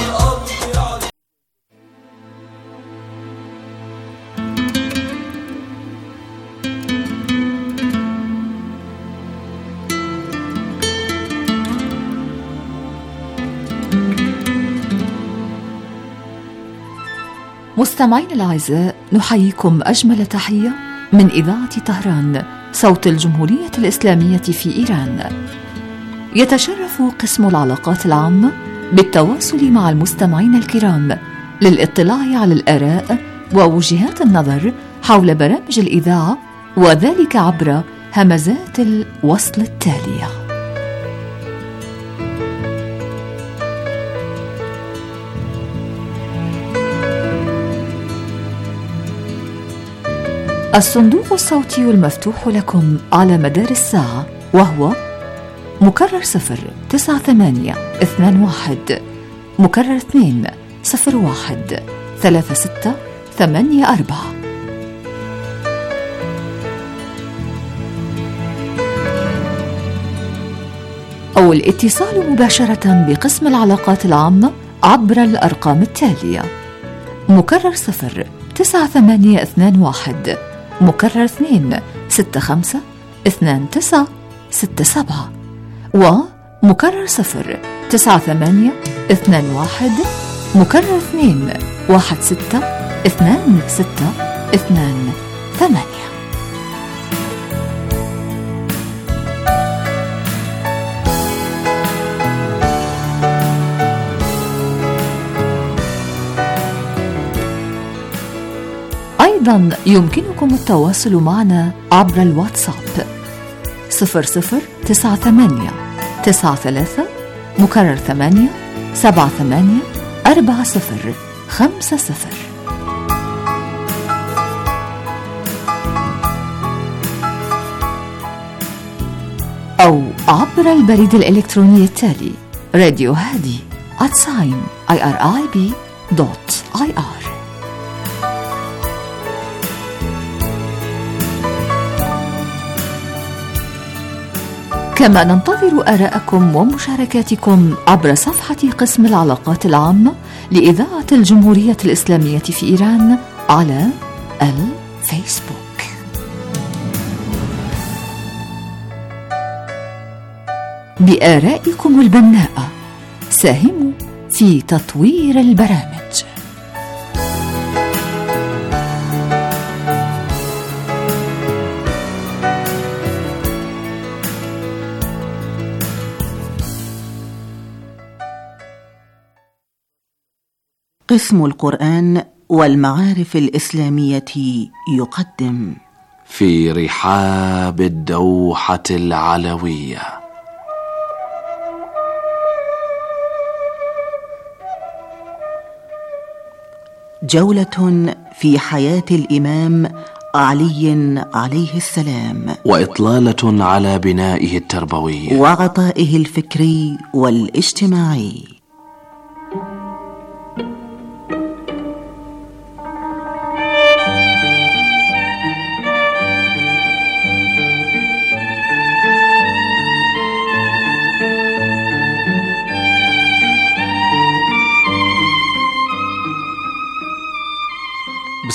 Speaker 8: مستمعين الأعزاء، نحييكم أجمل تحية من إذاعة طهران صوت الجمهورية الإسلامية في إيران. يتشرف قسم العلاقات العامة بالتواصل مع المستمعين الكرام للاطلاع على الآراء ووجهات النظر حول برامج الإذاعة، وذلك عبر همزات الوصل التالية: الصندوق الصوتي المفتوح لكم على مدار الساعة، وهو مكرر صفر تسعة ثمانية اثنان واحد، مكرر اثنين صفر واحد ثلاثة ستة ثمانية أربعة. أو الاتصال مباشرة بقسم العلاقات العامة عبر الأرقام التالية: مكرر صفر تسعة ثمانية اثنان واحد، مكرر اثنين ستة خمسة اثنان تسعة ستة سبعة، ومكرر صفر تسعة ثمانية اثنان واحد، مكرر اثنين واحد ستة اثنان ستة اثنان ثمانية. أيضا يمكنكم التواصل معنا عبر الواتساب صفر صفر تسعة ثمانية تسعة ثلاثة مكرر ثمانية سبعة ثمانية أربعة صفر خمسة صفر. أو عبر البريد الإلكتروني التالي: راديو هادي at sign irib دوت آي آر. كما ننتظر آراءكم ومشاركاتكم عبر صفحة قسم العلاقات العامة لإذاعة الجمهورية الإسلامية في إيران على الفيسبوك. بآرائكم البناءة ساهموا في تطوير البرامج.
Speaker 9: قسم القرآن والمعارف الإسلامية يقدم
Speaker 10: في رحاب الدوحة العلوية
Speaker 9: جولة في حياة الإمام علي عليه السلام،
Speaker 10: وإطلالة على بنائه التربوي
Speaker 9: وعطائه الفكري والاجتماعي.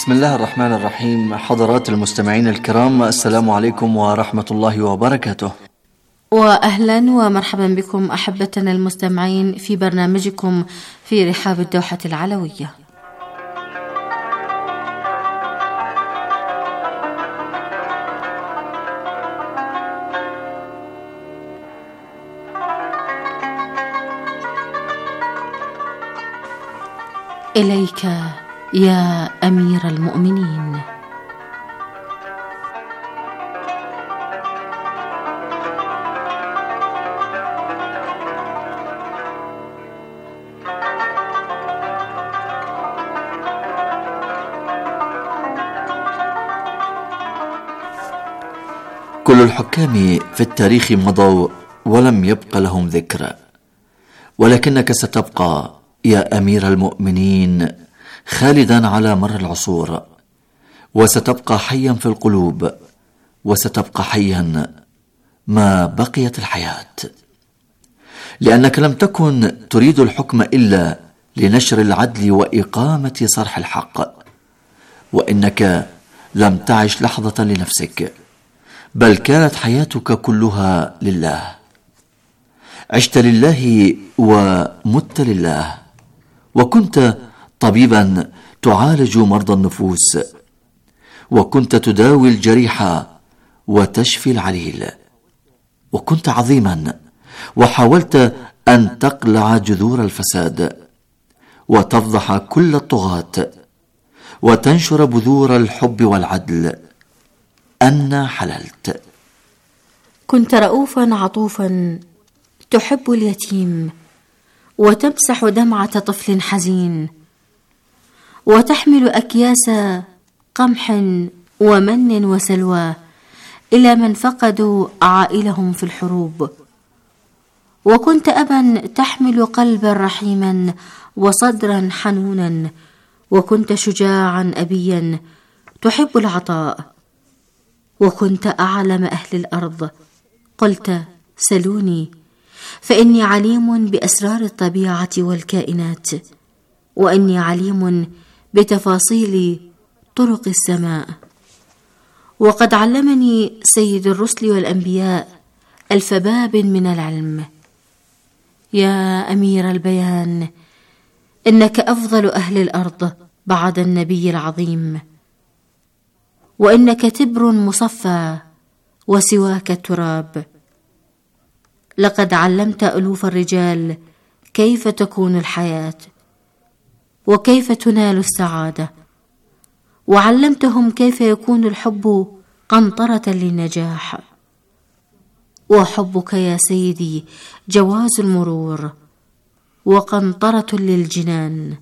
Speaker 11: بسم الله الرحمن الرحيم. حضرات المستمعين الكرام، السلام عليكم ورحمة الله وبركاته،
Speaker 12: وأهلا ومرحبا بكم أحبتنا المستمعين في برنامجكم في رحاب الدوحة العلوية. إليك يا أمير المؤمنين.
Speaker 11: كل الحكام في التاريخ مضوا ولم يبق لهم ذكر، ولكنك ستبقى يا أمير المؤمنين خالدا على مر العصور، وستبقى حيا في القلوب، وستبقى حيا ما بقيت الحياة، لأنك لم تكن تريد الحكم إلا لنشر العدل وإقامة صرح الحق، وإنك لم تعش لحظة لنفسك، بل كانت حياتك كلها لله. عشت لله ومت لله، وكنت طبيبا تعالج مرضى النفوس، وكنت تداوي الجريح وتشفي العليل، وكنت عظيما وحاولت أن تقلع جذور الفساد وتفضح كل الطغاة وتنشر بذور الحب والعدل. أن حللت.
Speaker 12: كنت رؤوفا عطوفا تحب اليتيم وتمسح دمعة طفل حزين، وتحمل أكياس قمح ومن وسلوى إلى من فقدوا عائلهم في الحروب. وكنت أبا تحمل قلبا رحيما وصدرا حنونا، وكنت شجاعا أبيا تحب العطاء. وكنت أعلم أهل الأرض، قلت سلوني فإني عليم بأسرار الطبيعة والكائنات، وإني عليم بتفاصيل طرق السماء. وقد علمني سيد الرسل والأنبياء ألف باب من العلم. يا أمير البيان، إنك أفضل أهل الأرض بعد النبي العظيم، وإنك تبر مصفى وسواك التراب. لقد علمت ألوف الرجال كيف تكون الحياة وكيف تنال السعادة، وعلمتهم كيف يكون الحب قنطرة للنجاح. وحبك يا سيدي جواز المرور وقنطرة للجنان،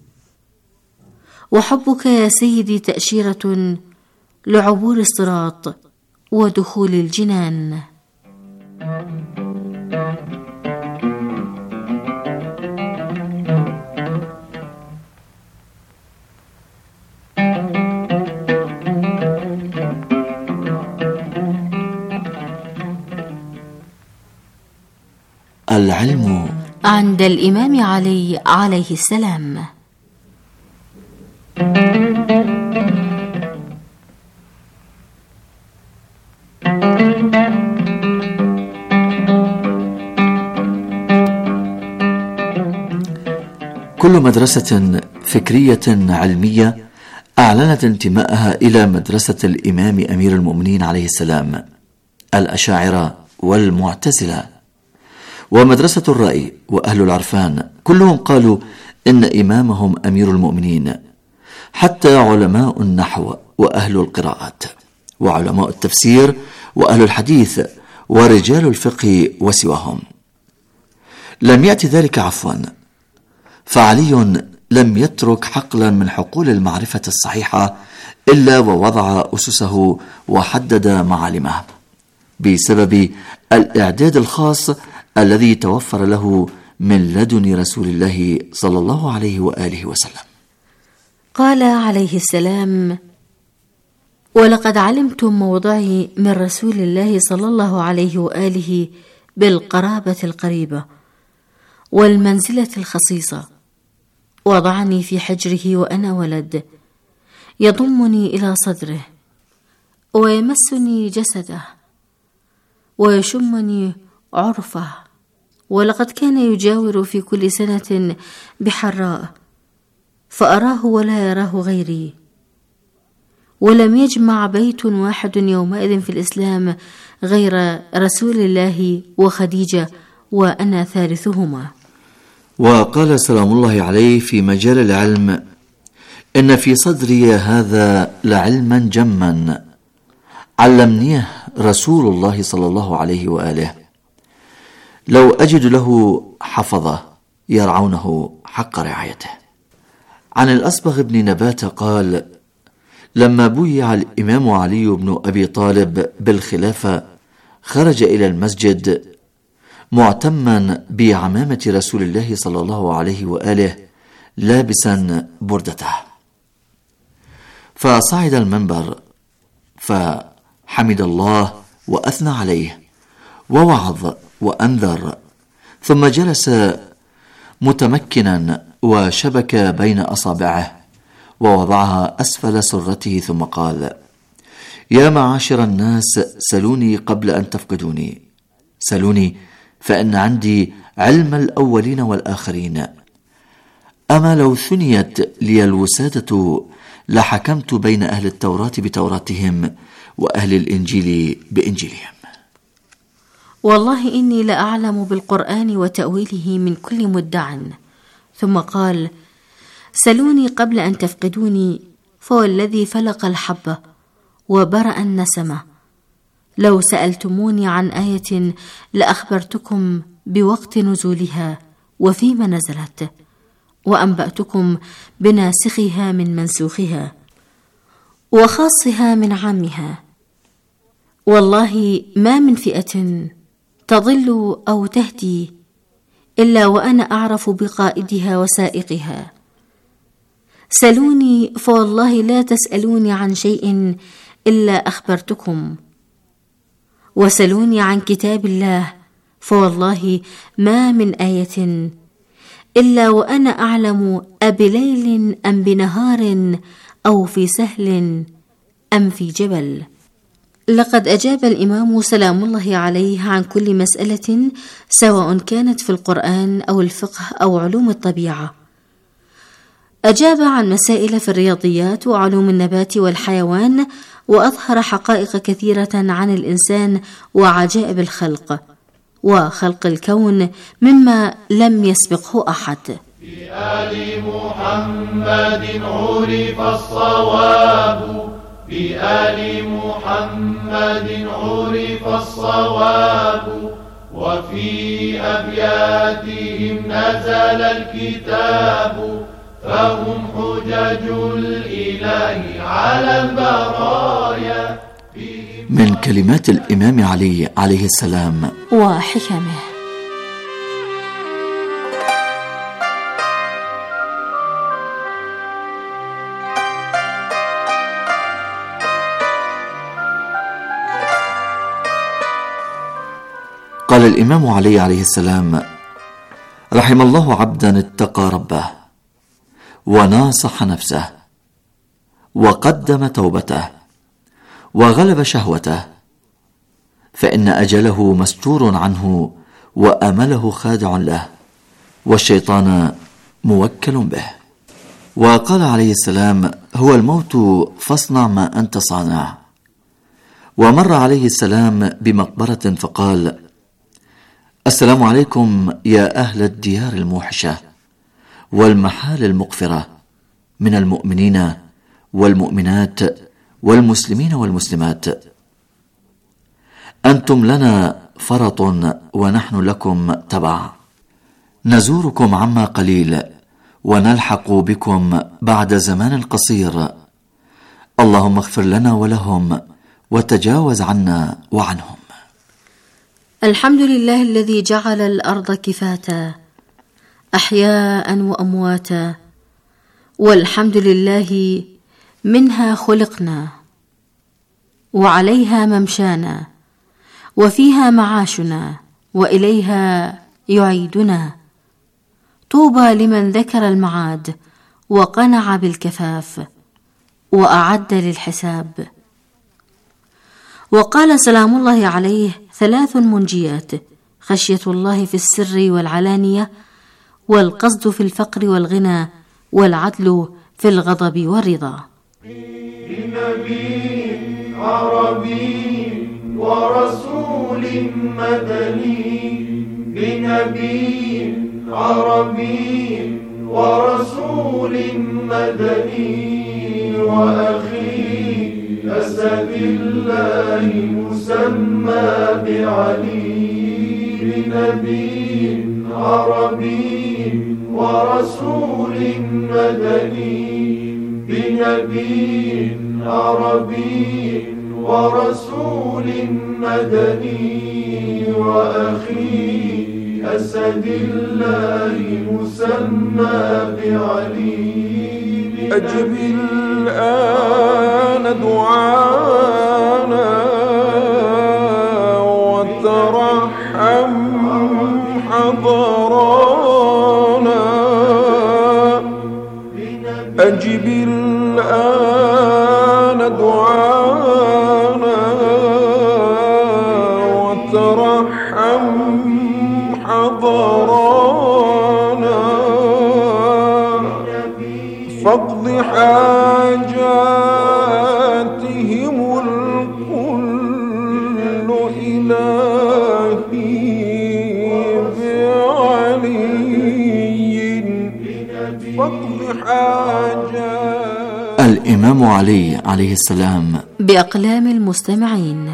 Speaker 12: وحبك يا سيدي تأشيرة لعبور الصراط ودخول الجنان.
Speaker 11: العلم
Speaker 12: عند الإمام علي عليه السلام.
Speaker 11: كل مدرسة فكرية علمية أعلنت انتماءها إلى مدرسة الإمام أمير المؤمنين عليه السلام، الأشاعرة والمعتزلة. ومدرسة الرأي وأهل العرفان كلهم قالوا إن إمامهم أمير المؤمنين، حتى علماء النحو وأهل القراءات وعلماء التفسير وأهل الحديث ورجال الفقه وسواهم. لم يأتي ذلك عفوا، فعلي لم يترك حقلا من حقول المعرفة الصحيحة إلا ووضع أسسه وحدد معالمه بسبب الإعداد الخاص الذي توفر له من لدن رسول الله صلى الله عليه وآله وسلم.
Speaker 12: قال عليه السلام: ولقد علمتم موضعي من رسول الله صلى الله عليه وآله بالقرابة القريبة والمنزلة الخصيصة، وضعني في حجره وأنا ولد، يضمني إلى صدره ويمسني جسده ويشمني عرفه، ولقد كان يجاور في كل سنة بحراء فأراه ولا يراه غيري، ولم يجمع بيت واحد يومئذ في الإسلام غير رسول الله وخديجة وأنا ثالثهما.
Speaker 11: وقال سلام الله عليه في مجال العلم: إن في صدري هذا لعلما جما علمنيه رسول الله صلى الله عليه وآله، لو أجد له حفظة يرعونه حق رعايته. عن الأصبغ بن نبات قال: لما بويع الإمام علي بن أبي طالب بالخلافة خرج إلى المسجد معتما بعمامة رسول الله صلى الله عليه وآله لابسا بردته، فصعد المنبر فحمد الله وأثنى عليه ووعظ وأنذر، ثم جلس متمكنا وشبك بين أصابعه ووضعها أسفل سرته، ثم قال: يا معاشر الناس، سلوني قبل أن تفقدوني، سلوني فإن عندي علم الأولين والآخرين. أما لو ثنيت لي الوسادة لحكمت بين أهل التوراة بتوراتهم وأهل الإنجيل بإنجيلهم.
Speaker 12: والله إني لأعلم بالقرآن وتأويله من كل مدع. ثم قال: سلوني قبل أن تفقدوني، فهو الذي فلق الحبة وبرأ النسمة. لو سألتموني عن آية لأخبرتكم بوقت نزولها وفيما نزلت، وأنبأتكم بناسخها من منسوخها وخاصها من عامها. والله ما من فئة تضل أو تهدي إلا وأنا أعرف بقائدها وسائقها. سلوني فوالله لا تسألوني عن شيء إلا أخبرتكم، وسلوني عن كتاب الله فوالله ما من آية إلا وأنا أعلم أبليل أم بنهار أو في سهل أم في جبل. لقد أجاب الإمام سلام الله عليه عن كل مسألة سواء كانت في القرآن أو الفقه أو علوم الطبيعة. أجاب عن مسائل في الرياضيات وعلوم النبات والحيوان، وأظهر حقائق كثيرة عن الإنسان وعجائب الخلق وخلق الكون مما لم يسبقه أحد.
Speaker 6: في آل محمد عرف الصواب، في آل محمد عرف الصواب، وفي أبياتهم نزل الكتاب، فهم حجج الإله على البرايا.
Speaker 11: من كلمات الإمام علي عليه السلام
Speaker 12: وحكمه.
Speaker 11: قال الإمام علي عليه السلام: رحم الله عبدا اتقى ربه وناصح نفسه وقدم توبته وغلب شهوته، فإن أجله مستور عنه وأمله خادع له، والشيطان موكل به. وقال عليه السلام: هو الموت فاصنع ما أنت صانع. ومر عليه السلام بمقبرة فقال: السلام عليكم يا أهل الديار الموحشة والمحال المقفرة من المؤمنين والمؤمنات والمسلمين والمسلمات، أنتم لنا فرط ونحن لكم تبع، نزوركم عما قليل ونلحق بكم بعد زمان قصير، اللهم اغفر لنا ولهم وتجاوز عنا وعنهم.
Speaker 12: الحمد لله الذي جعل الأرض كفاتا أحياء وأمواتا، والحمد لله منها خلقنا وعليها ممشانا وفيها معاشنا وإليها يعيدنا. طوبى لمن ذكر المعاد وقنع بالكفاف. وأعد للحساب. وقال سلام الله عليه: ثلاث منجيات: خشية الله في السر والعلانية، والقصد في الفقر والغنى، والعدل في الغضب والرضا.
Speaker 6: بنبي عربي ورسول مدني، بنبي عربي ورسول مدني، وأخي أسد الله مسمى بعلي. بنبي عربي ورسول مدني، بنبي عربي ورسول مدني، وأخي أسد الله مسمى بعلي. أجب الآن دعانا وترحم حضرانا، أجب الآن دعانا وترحم حضرانا، فاقض حاجاتهم الكل إلهي بعلي، فاقض حاجاتهم.
Speaker 11: الإمام علي عليه السلام
Speaker 12: بأقلام المستمعين.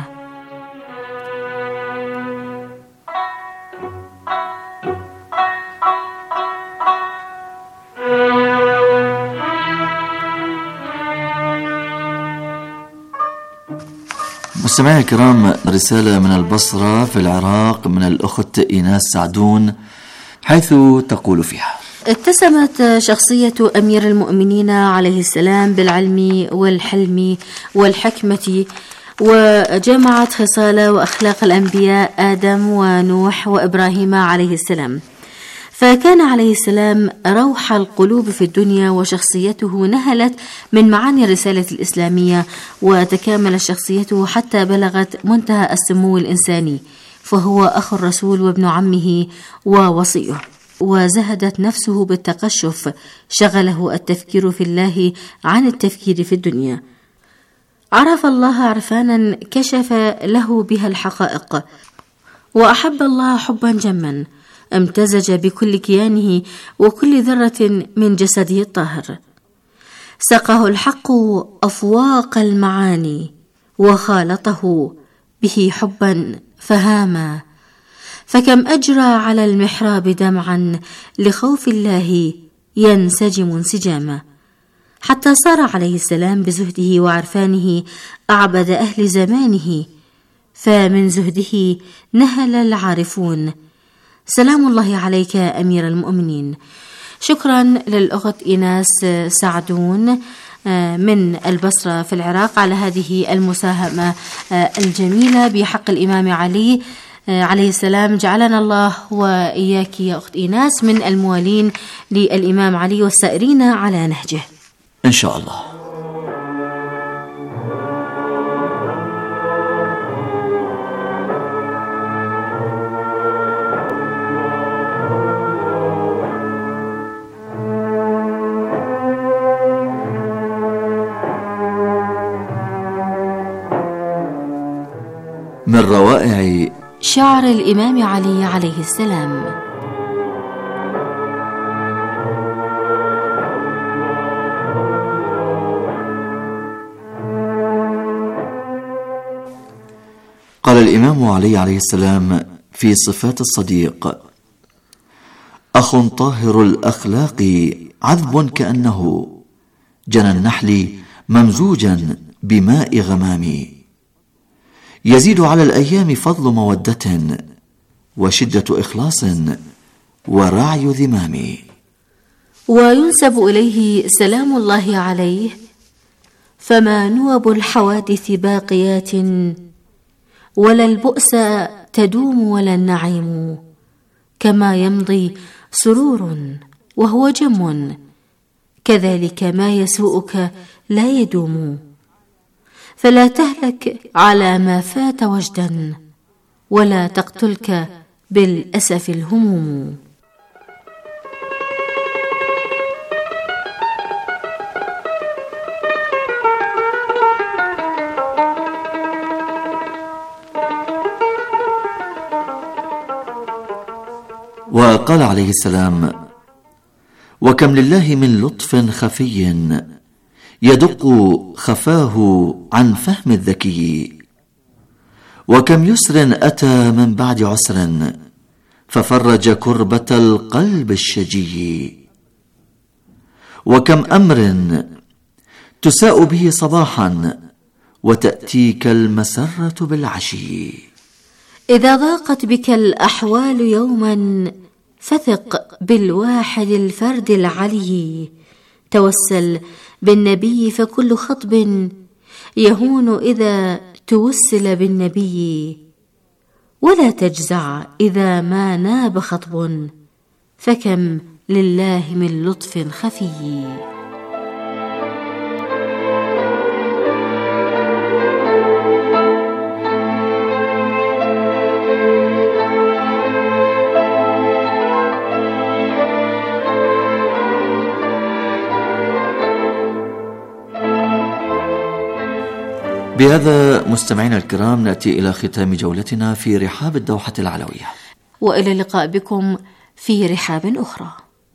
Speaker 11: مستمعينا الكرام، رسالة من البصرة في العراق من الأخت إيناس سعدون، حيث تقول فيها:
Speaker 12: اتسمت شخصية أمير المؤمنين عليه السلام بالعلم والحلم والحكمة، وجمعت خصال وأخلاق الأنبياء آدم ونوح وإبراهيم عليه السلام، فكان عليه السلام روح القلوب في الدنيا، وشخصيته نهلت من معاني الرسالة الإسلامية، وتكامل شخصيته حتى بلغت منتهى السمو الإنساني، فهو أخو الرسول وابن عمه ووصيه، وزهدت نفسه بالتقشف، شغله التفكير في الله عن التفكير في الدنيا. عرف الله عرفانا كشف له بها الحقائق، وأحب الله حبا جما امتزج بكل كيانه وكل ذرة من جسده الطاهر. سقه الحق أفواق المعاني، وخالطه به حبا فهاما، فكم أجرى على المحراب دمعا لخوف الله ينسجم انسجاما، حتى صار عليه السلام بزهده وعرفانه أعبد أهل زمانه، فمن زهده نهل العارفون. سلام الله عليك أمير المؤمنين. شكرا للأخت إيناس سعدون من البصرة في العراق على هذه المساهمة الجميلة بحق الإمام علي عليه السلام. جعلنا الله وإياك يا أخت إيناس من الموالين للإمام علي والسائرين على نهجه
Speaker 11: إن شاء الله. من روائع
Speaker 12: شعر الإمام علي عليه السلام.
Speaker 11: قال الإمام علي عليه السلام في صفات الصديق: أخ طاهر الأخلاق عذب كأنه جنى النحل ممزوجا بماء غمام، يزيد على الأيام فضل مودة وشدة إخلاص ورعي ذمام.
Speaker 12: وينسب إليه سلام الله عليه: فما نوب الحوادث باقيات، ولا البؤس تدوم ولا النعيم، كما يمضي سرور وهو جم، كذلك ما يسوءك لا يدوم، فلا تهلك على ما فات وجدا، ولا تقتلك بالأسف الهموم.
Speaker 11: وقال عليه السلام: وكم لله من لطف خفي يدق خفاه عن فهم الذكي، وكم يسر أتى من بعد عسر ففرج كربة القلب الشجي، وكم أمر تساء به صباحا وتأتيك المسرة بالعشي.
Speaker 12: إذا ضاقت بك الأحوال يوما فثق بالواحد الفرد العلي، توسل بالنبي فكل خطب يهون إذا توسل بالنبي، ولا تجزع إذا ما ناب خطب فكم لله من لطف خفي.
Speaker 11: بهذا مستمعينا الكرام نأتي إلى ختام جولتنا في رحاب الدوحة العلوية،
Speaker 12: وإلى اللقاء بكم في رحاب أخرى.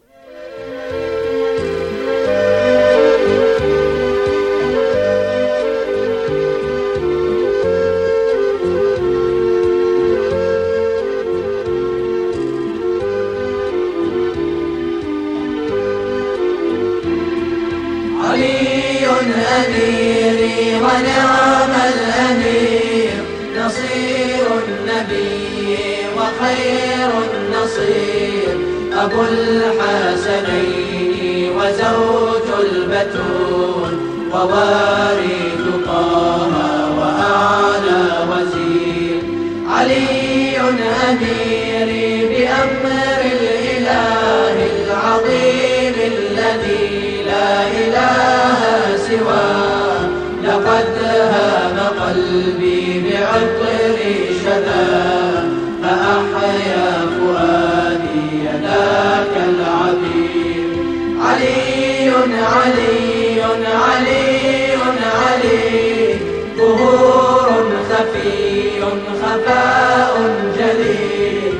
Speaker 6: علي أميري ونعم الأمير، نصير النبي وخير النصير، أبو الحسنين وزوج البتول، ووارث طه وأعلى وزير. علي أميري بأمر الإله العظيم الذي لا إله سواه، لقد هام قلبي بعطر شذا، فأحيا فؤادي ذاك العبير. علي علي علي علي، ظهور خفي خفاء جلي،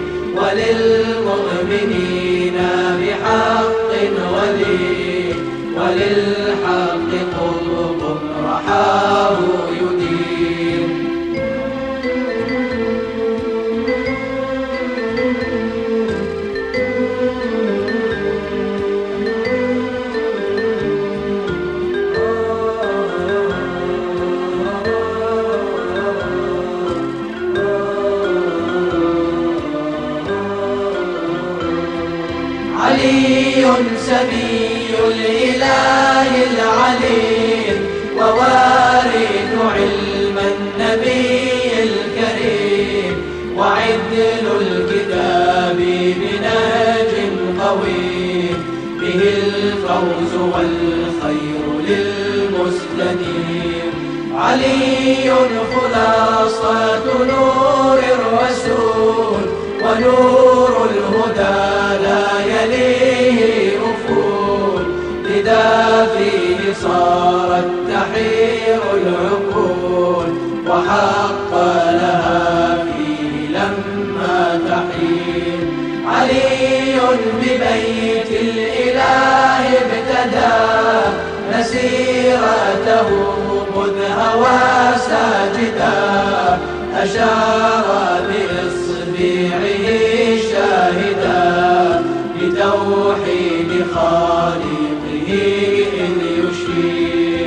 Speaker 6: وللمؤمنين بحق ولي، وللحق قطب رحاه يدين. علي سبي الإله العليم، ووارث علم النبي الكريم، وعدل الكتاب بنهج قويم، به الفوز والخير للمستنير. علي خلاصة نور الرسول، ونور الهدى لا يليه أفول، لذا فيه صارت تحير العقول، وحق لها فيه لما تحير. علي ببيت الإله ابتدى مسيرته مذ هوى ساجدا، أشار بإصبعه شاهدا لتوحيد خالقه إذ يشير.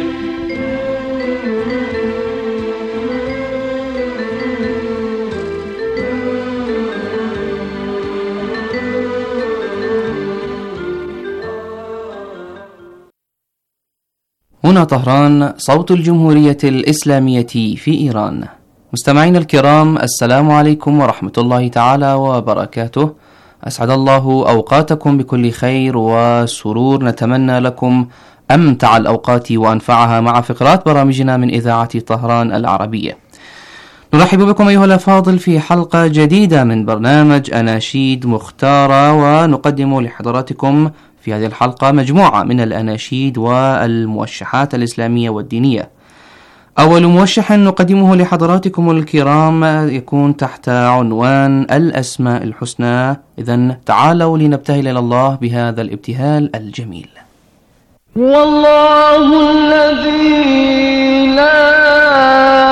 Speaker 13: هنا طهران، صوت الجمهورية الإسلامية في إيران. مستمعينا الكرام، السلام عليكم ورحمة الله تعالى وبركاته، أسعد الله أوقاتكم بكل خير وسرور. نتمنى لكم أمتع الأوقات وأنفعها مع فقرات برامجنا من إذاعة طهران العربية. نرحب بكم أيها الأفاضل في حلقة جديدة من برنامج أناشيد مختارة، ونقدم لحضراتكم في هذه الحلقة مجموعة من الأناشيد والموشحات الإسلامية والدينية. أول موشح نقدمه لحضراتكم الكرام يكون تحت عنوان الأسماء الحسنى. إذن تعالوا لنبتهل إلى الله بهذا الابتهال الجميل.
Speaker 6: والله الذي